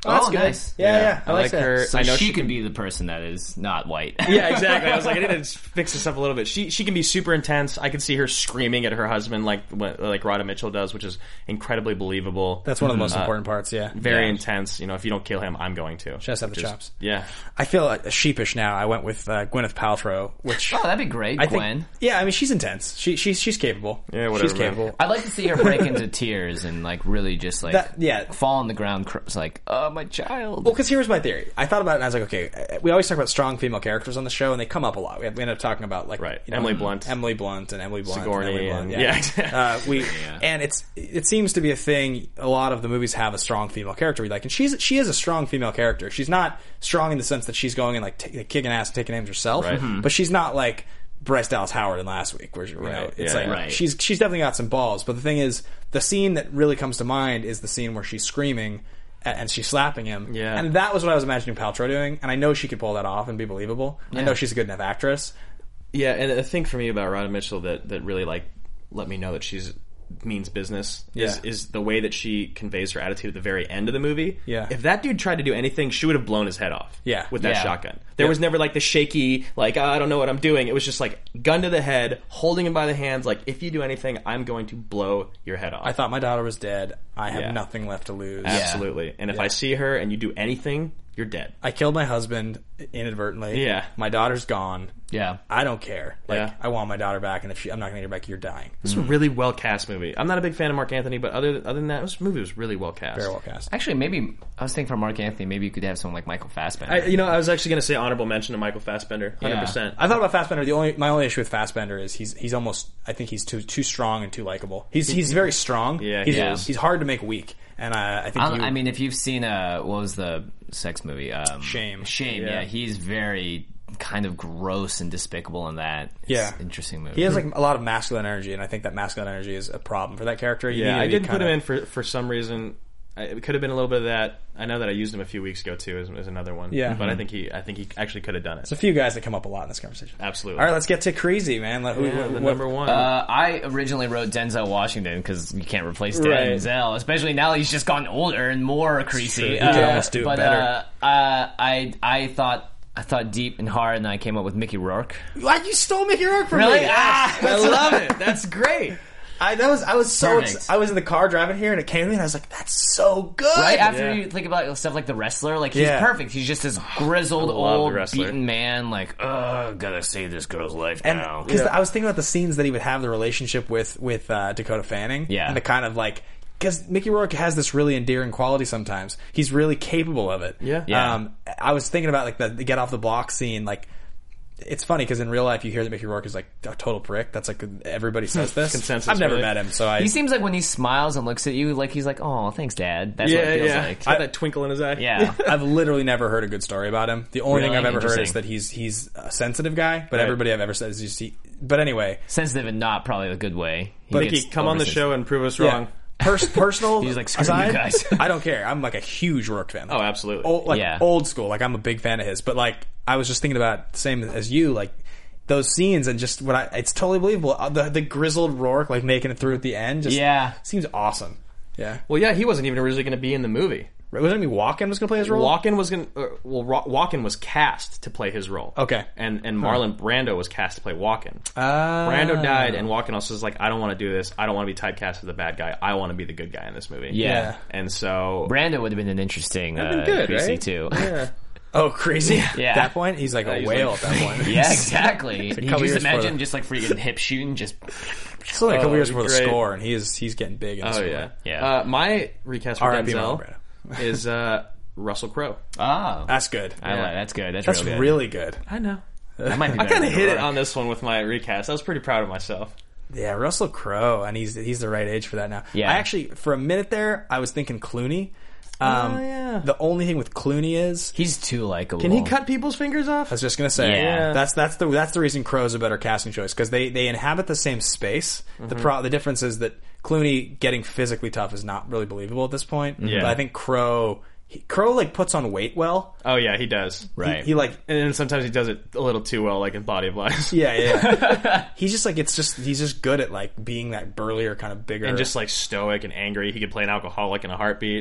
Oh, that's Oh, good. nice. Yeah, yeah, Yeah, I, I like like that. her. So I know she, she could can- be the person that is not white. Yeah, exactly. I was like, I need to fix this up a little bit. She she can be super intense. I could see her screaming at her husband like what- like Radha Mitchell does, which is incredibly believable. That's one of the most important parts. Yeah, Very Yeah. intense. You know, if you don't kill him, I'm going to. She has to have the Which is- chops. Yeah. I feel uh, sheepish now. I went with uh, Gwyneth Paltrow, which Oh, that'd be great, I think. Gwen. Yeah, I mean she's intense. She she's she's capable. Yeah, whatever, She's man. capable. I'd like to see her break into tears and like really just like That- yeah. fall on the ground. Cr- it's like, oh, my child. Well, because here's my theory. I thought about it and I was like, okay, uh, we always talk about strong female characters on the show, and they come up a lot. We, we end up talking about like Right. you know, Emily Blunt. Emily Blunt, and Emily Blunt, Sigourney and Emily Blunt. and- Yeah, yeah. uh, we and it's it seems to be a thing. A lot of the movies have a strong female character we like, and she's she is a strong female character. She's not strong in the sense that she's going and like t- kicking ass, and taking names herself, Right. Mhm. but she's not like Bryce Dallas Howard in last week, where you know Right. it's Yeah, like right. she's she's definitely got some balls. But the thing is, the scene that really comes to mind is the scene where she's screaming a- and she's slapping him. Yeah. And that was what I was imagining Paltrow doing, and I know she could pull that off and be believable. I know she's a good enough actress. Yeah, and the thing for me about Radha Mitchell that, that really like let me know that she's means business is Yeah. is the way that she conveys her attitude at the very end of the movie. Yeah. If that dude tried to do anything, she would have blown his head off. Yeah. With that Yeah. shotgun. There was never like the shaky, like, oh, I don't know what I'm doing. It was just like gun to the head, holding him by the hands, like, if you do anything, I'm going to blow your head off. I thought my daughter was dead. I have Yeah. nothing left to lose. Absolutely. And if Yeah. I see her and you do anything, you're dead. I killed my husband inadvertently. Yeah. My daughter's gone. Yeah. I don't care. Like, Yeah. I want my daughter back, and if she, I'm not going to get her back, you're dying. This is a really well cast movie. I'm not a big fan of Mark Anthony, but other other than that, this movie was really well cast. Very well cast. Actually, maybe I was thinking for Mark Anthony, maybe you could have someone like Michael Fassbender. I, you know, I was actually going to say honorable mention to Michael Fassbender, one hundred Yeah. percent. I thought about Fassbender. The only my only issue with Fassbender is he's he's almost I think he's too too strong and too likable. He's he's very strong. Yeah, he's, he is. he's hard to make weak, and uh, I think I, you, I mean, if you've seen uh, what was the sex movie? Um, Shame. Shame. Yeah. Yeah. he's very kind of gross and despicable in that. It's Yeah. an interesting movie. he has like a lot of masculine energy, and I think that masculine energy is a problem for that character. You need Yeah, to I be didn't put kinda- him in for for some reason. I, it could have been a little bit of that. I know that I used him a few weeks ago too, as, as another one. Yeah. but I think he, I think he actually could have done it. There's a few guys that come up a lot in this conversation. Absolutely. All right, let's get to Crazy, man. Let, who- Yeah, what- the what- number one. Uh, I originally wrote Denzel Washington because you can't replace Right. Denzel, especially now that he's just gotten older and more creasy. true. You can almost do it but, better. Uh, uh, I I thought I thought deep and hard, and I came up with Mickey Rourke. What? You stole Mickey Rourke from Really? me. Ah! I love it. That's great. I that was I was so Perfect. ex- I was in the car driving here, and it came to me, and I was like, "That's so good." Right after Yeah. you think about stuff like The Wrestler, like he's Yeah. perfect. He's just this grizzled, I love old, The Wrestler. beaten man. Like, oh, gotta save this girl's life And now. because I was thinking about the scenes that he would have the relationship with with uh, Dakota Fanning, Yeah. and the kind of like because Mickey Rourke has this really endearing quality. Sometimes he's really capable of it. Yeah. Yeah. Um, I was thinking about like the, the get off the block scene, like. It's funny because in real life you hear that Mickey Rourke is like a total prick. That's like everybody says this. Consensus, I've never really. met him, so I. He seems like when he smiles and looks at you, like he's like, "Oh, thanks, Dad." That's Yeah, what it feels yeah. like. Got that twinkle in his eye. Yeah. I've literally never heard a good story about him. The only thing Really? I've ever heard is Interesting. that he's he's a sensitive guy, but Right. everybody I've ever said is just he. But anyway, Sensitive and not probably a good way. He But Mickey, gets come on the oversensitive. show and prove us yeah. wrong. Pers- personal. He's like, "Screw you aside, guys." I don't care. I'm like a huge Rourke fan. Oh, absolutely. Old, like Yeah. old school. Like I'm a big fan of his. But like I was just thinking about the same as you. Like those scenes and just what I. It's totally believable. Uh, The the grizzled Rourke like making it through at the end. Just Yeah. seems awesome. Yeah. Well, yeah, he wasn't even originally going to be in the movie. Wasn't it me Walken was going to play his role? Walken was going. Uh, well, Ro- Walken was cast to play his role. Okay. And and Marlon Brando was cast to play Walken. Uh, Brando died, and Walken also was like, I don't want to do this. I don't want to be typecast as the bad guy. I want to be the good guy in this movie. Yeah. Yeah. And so Brando would have been an interesting uh, been good, Greasy right? too. yeah. Oh, crazy! Yeah. At that point, he's like a he's whale like- at that point. Yeah, exactly. a you couple just years imagine for- just like freaking hip shooting, just It's only a couple Oh, years before the great. score, and he is he's getting big. In this Oh movie. yeah. Yeah. Uh, my recast for R I P Marlon Denzel Brando. is uh, Russell Crowe. oh, That's good. I yeah. like that's good. That's, That's real good. really good. I know. That might be I better kind of than hit it Rourke. on this one with my recast. I was pretty proud of myself. Yeah, Russell Crowe, and he's he's the right age for that now. Yeah. I actually, for a minute there, I was thinking Clooney. Um, Oh, yeah. The only thing with Clooney is, He's too likable. Can he cut people's fingers off? I was just gonna say, Yeah. that's that's the that's the reason Crowe's a better casting choice because they they inhabit the same space. The Mm-hmm. pro the difference is that Clooney getting physically tough is not really believable at this point. Yeah. But I think Crowe, he, Crowe like puts on weight well. Oh yeah, he does. Right. He, he like And then sometimes he does it a little too well, like in Body of Lies. yeah yeah. He's just like it's just he's just good at like being that burlier kind of bigger And just like stoic and angry. He could play an alcoholic in a heartbeat.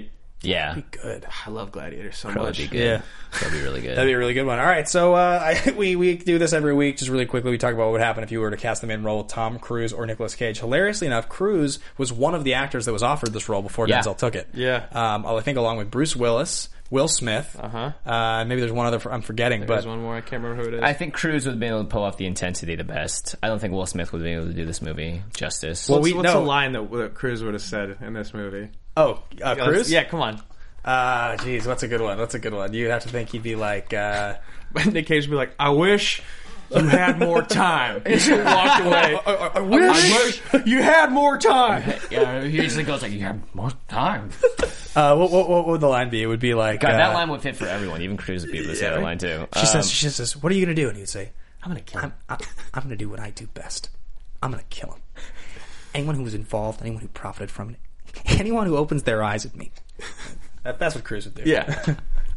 Yeah. That'd be good. I love Gladiator so That would much. be good. Yeah. That'd be really good. That'd be a really good one. All right, so uh, I, we we do this every week. Just really quickly, we talk about what would happen if you were to cast the main role with Tom Cruise or Nicolas Cage. Hilariously enough, Cruise was one of the actors that was offered this role before Yeah. Denzel took it. Yeah. um, I think along with Bruce Willis, Will Smith. Uh-huh. Uh, maybe there's one other I'm forgetting, There's but one more. I can't remember who it is. I think Cruise would have been able to pull off the intensity the best. I don't think Will Smith would have been able to do this movie justice. Well, what's, we what's know- the line that, that Cruise would have said in this movie? oh, uh, Cruise. Yeah, come on. Uh, geez, what's a good one? What's a good one? You'd have to think he'd be like. Uh, Nick Cage would be like, I wish you had more time. And she walked away. I, I, I I wish you had more time. yeah, he usually goes like, "You have more time." uh, what, what, what would the line be? It would be like. God, uh, that line would fit for everyone. Even Cruise would be able to say that line too. She Um, says, she says, "What are you going to do?" And he'd say, I'm going to kill I'm, him. I'm, I'm going to do what I do best. I'm going to kill him. Anyone who was involved, anyone who profited from it, anyone who opens their eyes at me. That, that's what Cruise would do. Yeah.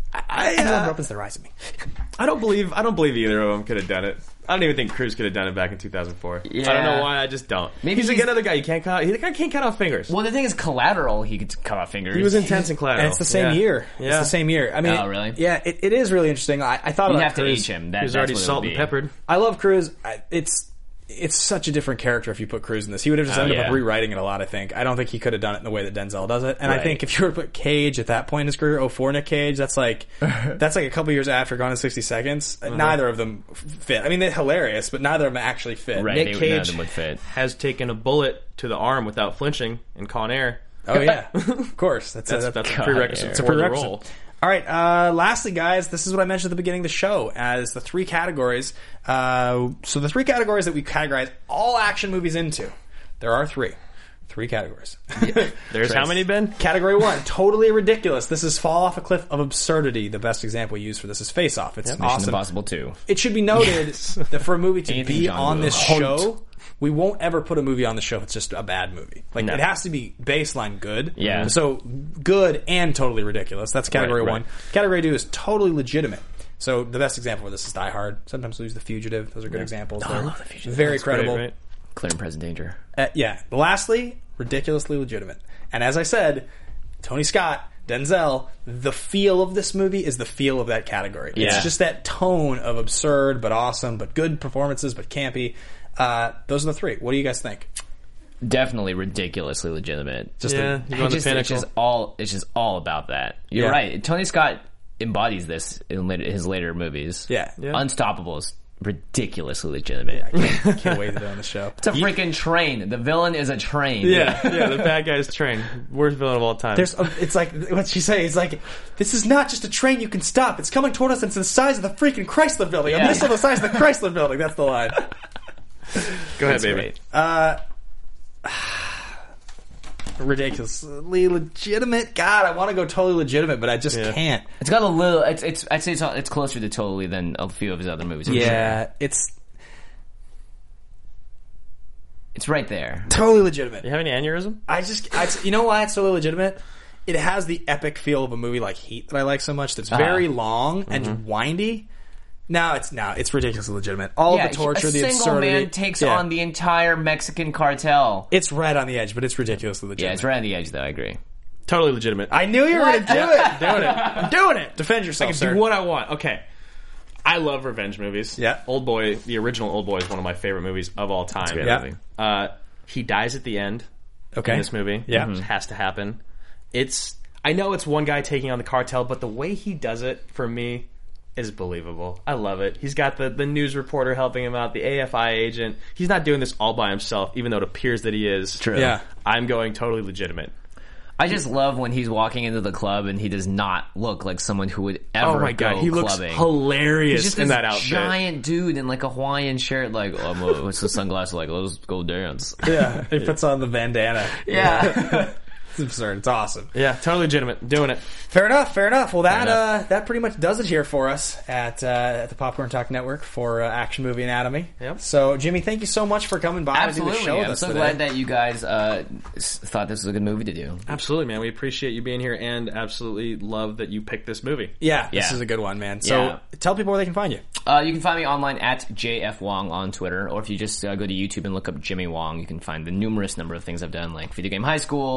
I, Anyone who uh, opens their eyes at me. I don't believe I don't believe either of them could have done it. I don't even think Cruise could have done it back in two thousand four. I don't Yeah. know why. I just don't. Maybe he's, he's- another guy you can't cut. He the guy can't cut off fingers. Well, the thing is, Collateral, he could cut off fingers. He was intense in Collateral. And it's the same Yeah. year. Yeah. It's the same year. I mean, Oh, really? Yeah, it, it is really interesting. I, I thought You'd about have to Cruise. age him. That, He was that's already what it salt would and be. peppered. I love Cruise. I, it's it's such a different character if you put Cruise in this. He would have just Oh, ended yeah. up rewriting it a lot, I think. I don't think he could have done it in the way that Denzel does it. And I Right. think if you were to put Cage at that point in his career, oh four Nick Cage, that's like that's like a couple years after Gone in sixty seconds. Neither of them fit. I mean, they're hilarious, but neither of them actually fit. Right. Nick they would- none of Cage them would fit. has taken a bullet to the arm without flinching in Con Air. Oh, yeah. Of course. That's, That's a, that's a God, prerequisite yeah. It's a for the prerequisite. role. All right. Uh, lastly, guys, this is what I mentioned at the beginning of the show as the three categories. Uh, so the three categories that we categorize all action movies into. There are three. Three categories. There's how many, Ben? Category one, totally ridiculous. This is fall off a cliff of absurdity. The best example used for this is Face Off. It's Mission awesome. Impossible two. It should be noted that for a movie to Anything be John on Woo. this Hunt. show, we won't ever put a movie on the show if it's just a bad movie. Like, No. it has to be baseline good. Yeah. So, good and totally ridiculous. That's category Right, one. right. Category two is totally legitimate. So, the best example of this is Die Hard. Sometimes we use The Fugitive. Those are good examples. Oh, I They're love The Fugitive. Very That's great, credible. right? Clear and present danger. Uh, yeah. Lastly, ridiculously legitimate. And as I said, Tony Scott, Denzel, the feel of this movie is the feel of that category. Yeah. It's just that tone of absurd but awesome, but good performances, but campy. Uh, those are the three. What do you guys think? Definitely ridiculously legitimate. Just Yeah, a- you I go on the just, it's pinnacle. just all it's just all about that. You're Yeah. right. Tony Scott embodies this in later, his later movies. Yeah. Yeah. Unstoppable is ridiculously legitimate. Can't wait to do it on the show. It's a freaking train. The villain is a train. Yeah, yeah, the bad guy's train. Worst villain of all time. There's, a, it's like what she say. It's like this is not just a train you can stop. It's coming toward us. And it's the size of the freaking Chrysler Building. A Yeah. missile the size of the Chrysler Building. That's the line. Go ahead, That's baby. great. Uh, ridiculously legitimate. God, I want to go totally legitimate, but I just Yeah. can't. It's got a little. It's. it's I'd say it's, it's closer to Totally than a few of his other movies. Yeah, it's It's right there. totally legitimate. You have any aneurysm? I just, I, you know why it's so legitimate? It has the epic feel of a movie like Heat that I like so much. That's very Uh-huh. long and windy. Now it's now it's ridiculously legitimate. All Yeah, of the torture, a the single absurdity. man takes Yeah. on the entire Mexican cartel. It's right on the edge, but it's ridiculously legitimate. Yeah, it's right on the edge, though. I agree. Totally legitimate. I knew you were going to do it. doing it. I'm doing it. Defend I yourself, can sir. do what I want. Okay. I love revenge movies. Yeah. Old Boy, the original Old Boy is one of my favorite movies of all time. great Yeah. movie. Uh, he dies at the end Okay. in this movie. Yeah. It has to happen. It's I know it's one guy taking on the cartel, but the way he does it, for me, is believable. I love it. He's got the, the news reporter helping him out, the A F I agent. He's not doing this all by himself, even though it appears that he is. True. Yeah. I'm going totally legitimate. I just love when he's walking into the club and he does not look like someone who would ever Oh my god, go he looks clubbing. hilarious He's just in this that outfit. giant dude in like a Hawaiian shirt, like oh, I'm a- what's the sunglasses? Like let's go dance. Yeah, he puts on the bandana. Yeah. It's absurd. It's awesome. Yeah, totally legitimate. Doing it. Fair enough. Fair enough. Well, that Fair uh, that pretty much does it here for us at uh, at the Popcorn Talk Network for uh, Action Movie Anatomy. Yep. So, Jimmy, thank you so much for coming by to do Absolutely. the show with I'm us so today. glad that you guys uh, s- thought this was a good movie to do. Absolutely, man. We appreciate you being here and absolutely love that you picked this movie. yeah, this Yeah. is a good one, man. So, Yeah. tell people where they can find you. Uh, you can find me online at J F Wong on Twitter, or if you just uh, go to YouTube and look up Jimmy Wong, you can find the numerous number of things I've done, like Video Game High School, or if you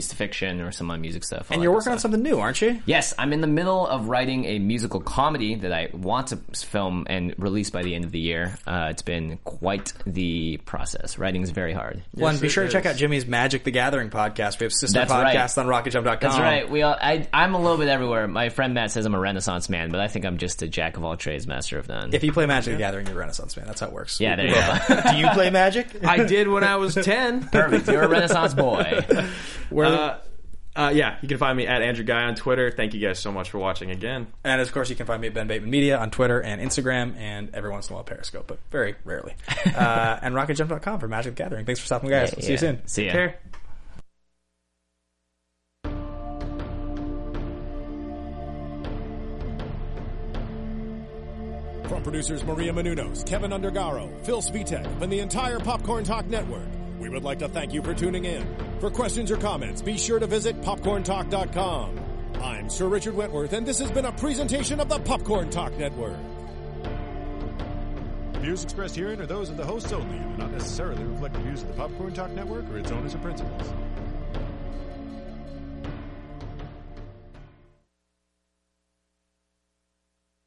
to fiction or some of my music stuff. I And like you're that working on stuff. something new, aren't you? Yes, I'm in the middle of writing a musical comedy that I want to film and release by the end of the year. Uh, it's been quite the process. Writing is very hard. Well, and be it sure to is. check out Jimmy's Magic the Gathering podcast. We have sister That's right. podcasts on rocket jump dot com. That's right. We all, I, I'm a little bit everywhere. My friend Matt says I'm a Renaissance man, but I think I'm just a jack of all trades, master of none. If you play Magic the Gathering, you're a Renaissance man. That's how it works. Yeah, there you go. Do you play Magic? I did when I was ten. Perfect. You're a Renaissance boy. Where Uh, uh, yeah, you can find me at Andrew Guy on Twitter. Thank you guys so much for watching again. And of course, you can find me at Ben Bateman Media on Twitter and Instagram, and every once in a while Periscope, but very rarely. Uh, and rocket jump dot com for Magic the Gathering. Thanks for stopping, guys. Yeah, See you yeah. soon. See ya. Care. From producers Maria Menounos, Kevin Undergaro, Phil Svitek, and the entire Popcorn Talk Network, we would like to thank you for tuning in. For questions or comments, be sure to visit popcorn talk dot com. I'm Sir Richard Wentworth, and this has been a presentation of the Popcorn Talk Network. Views expressed herein are those of the hosts only and do not necessarily reflect the views of the Popcorn Talk Network or its owners or principals.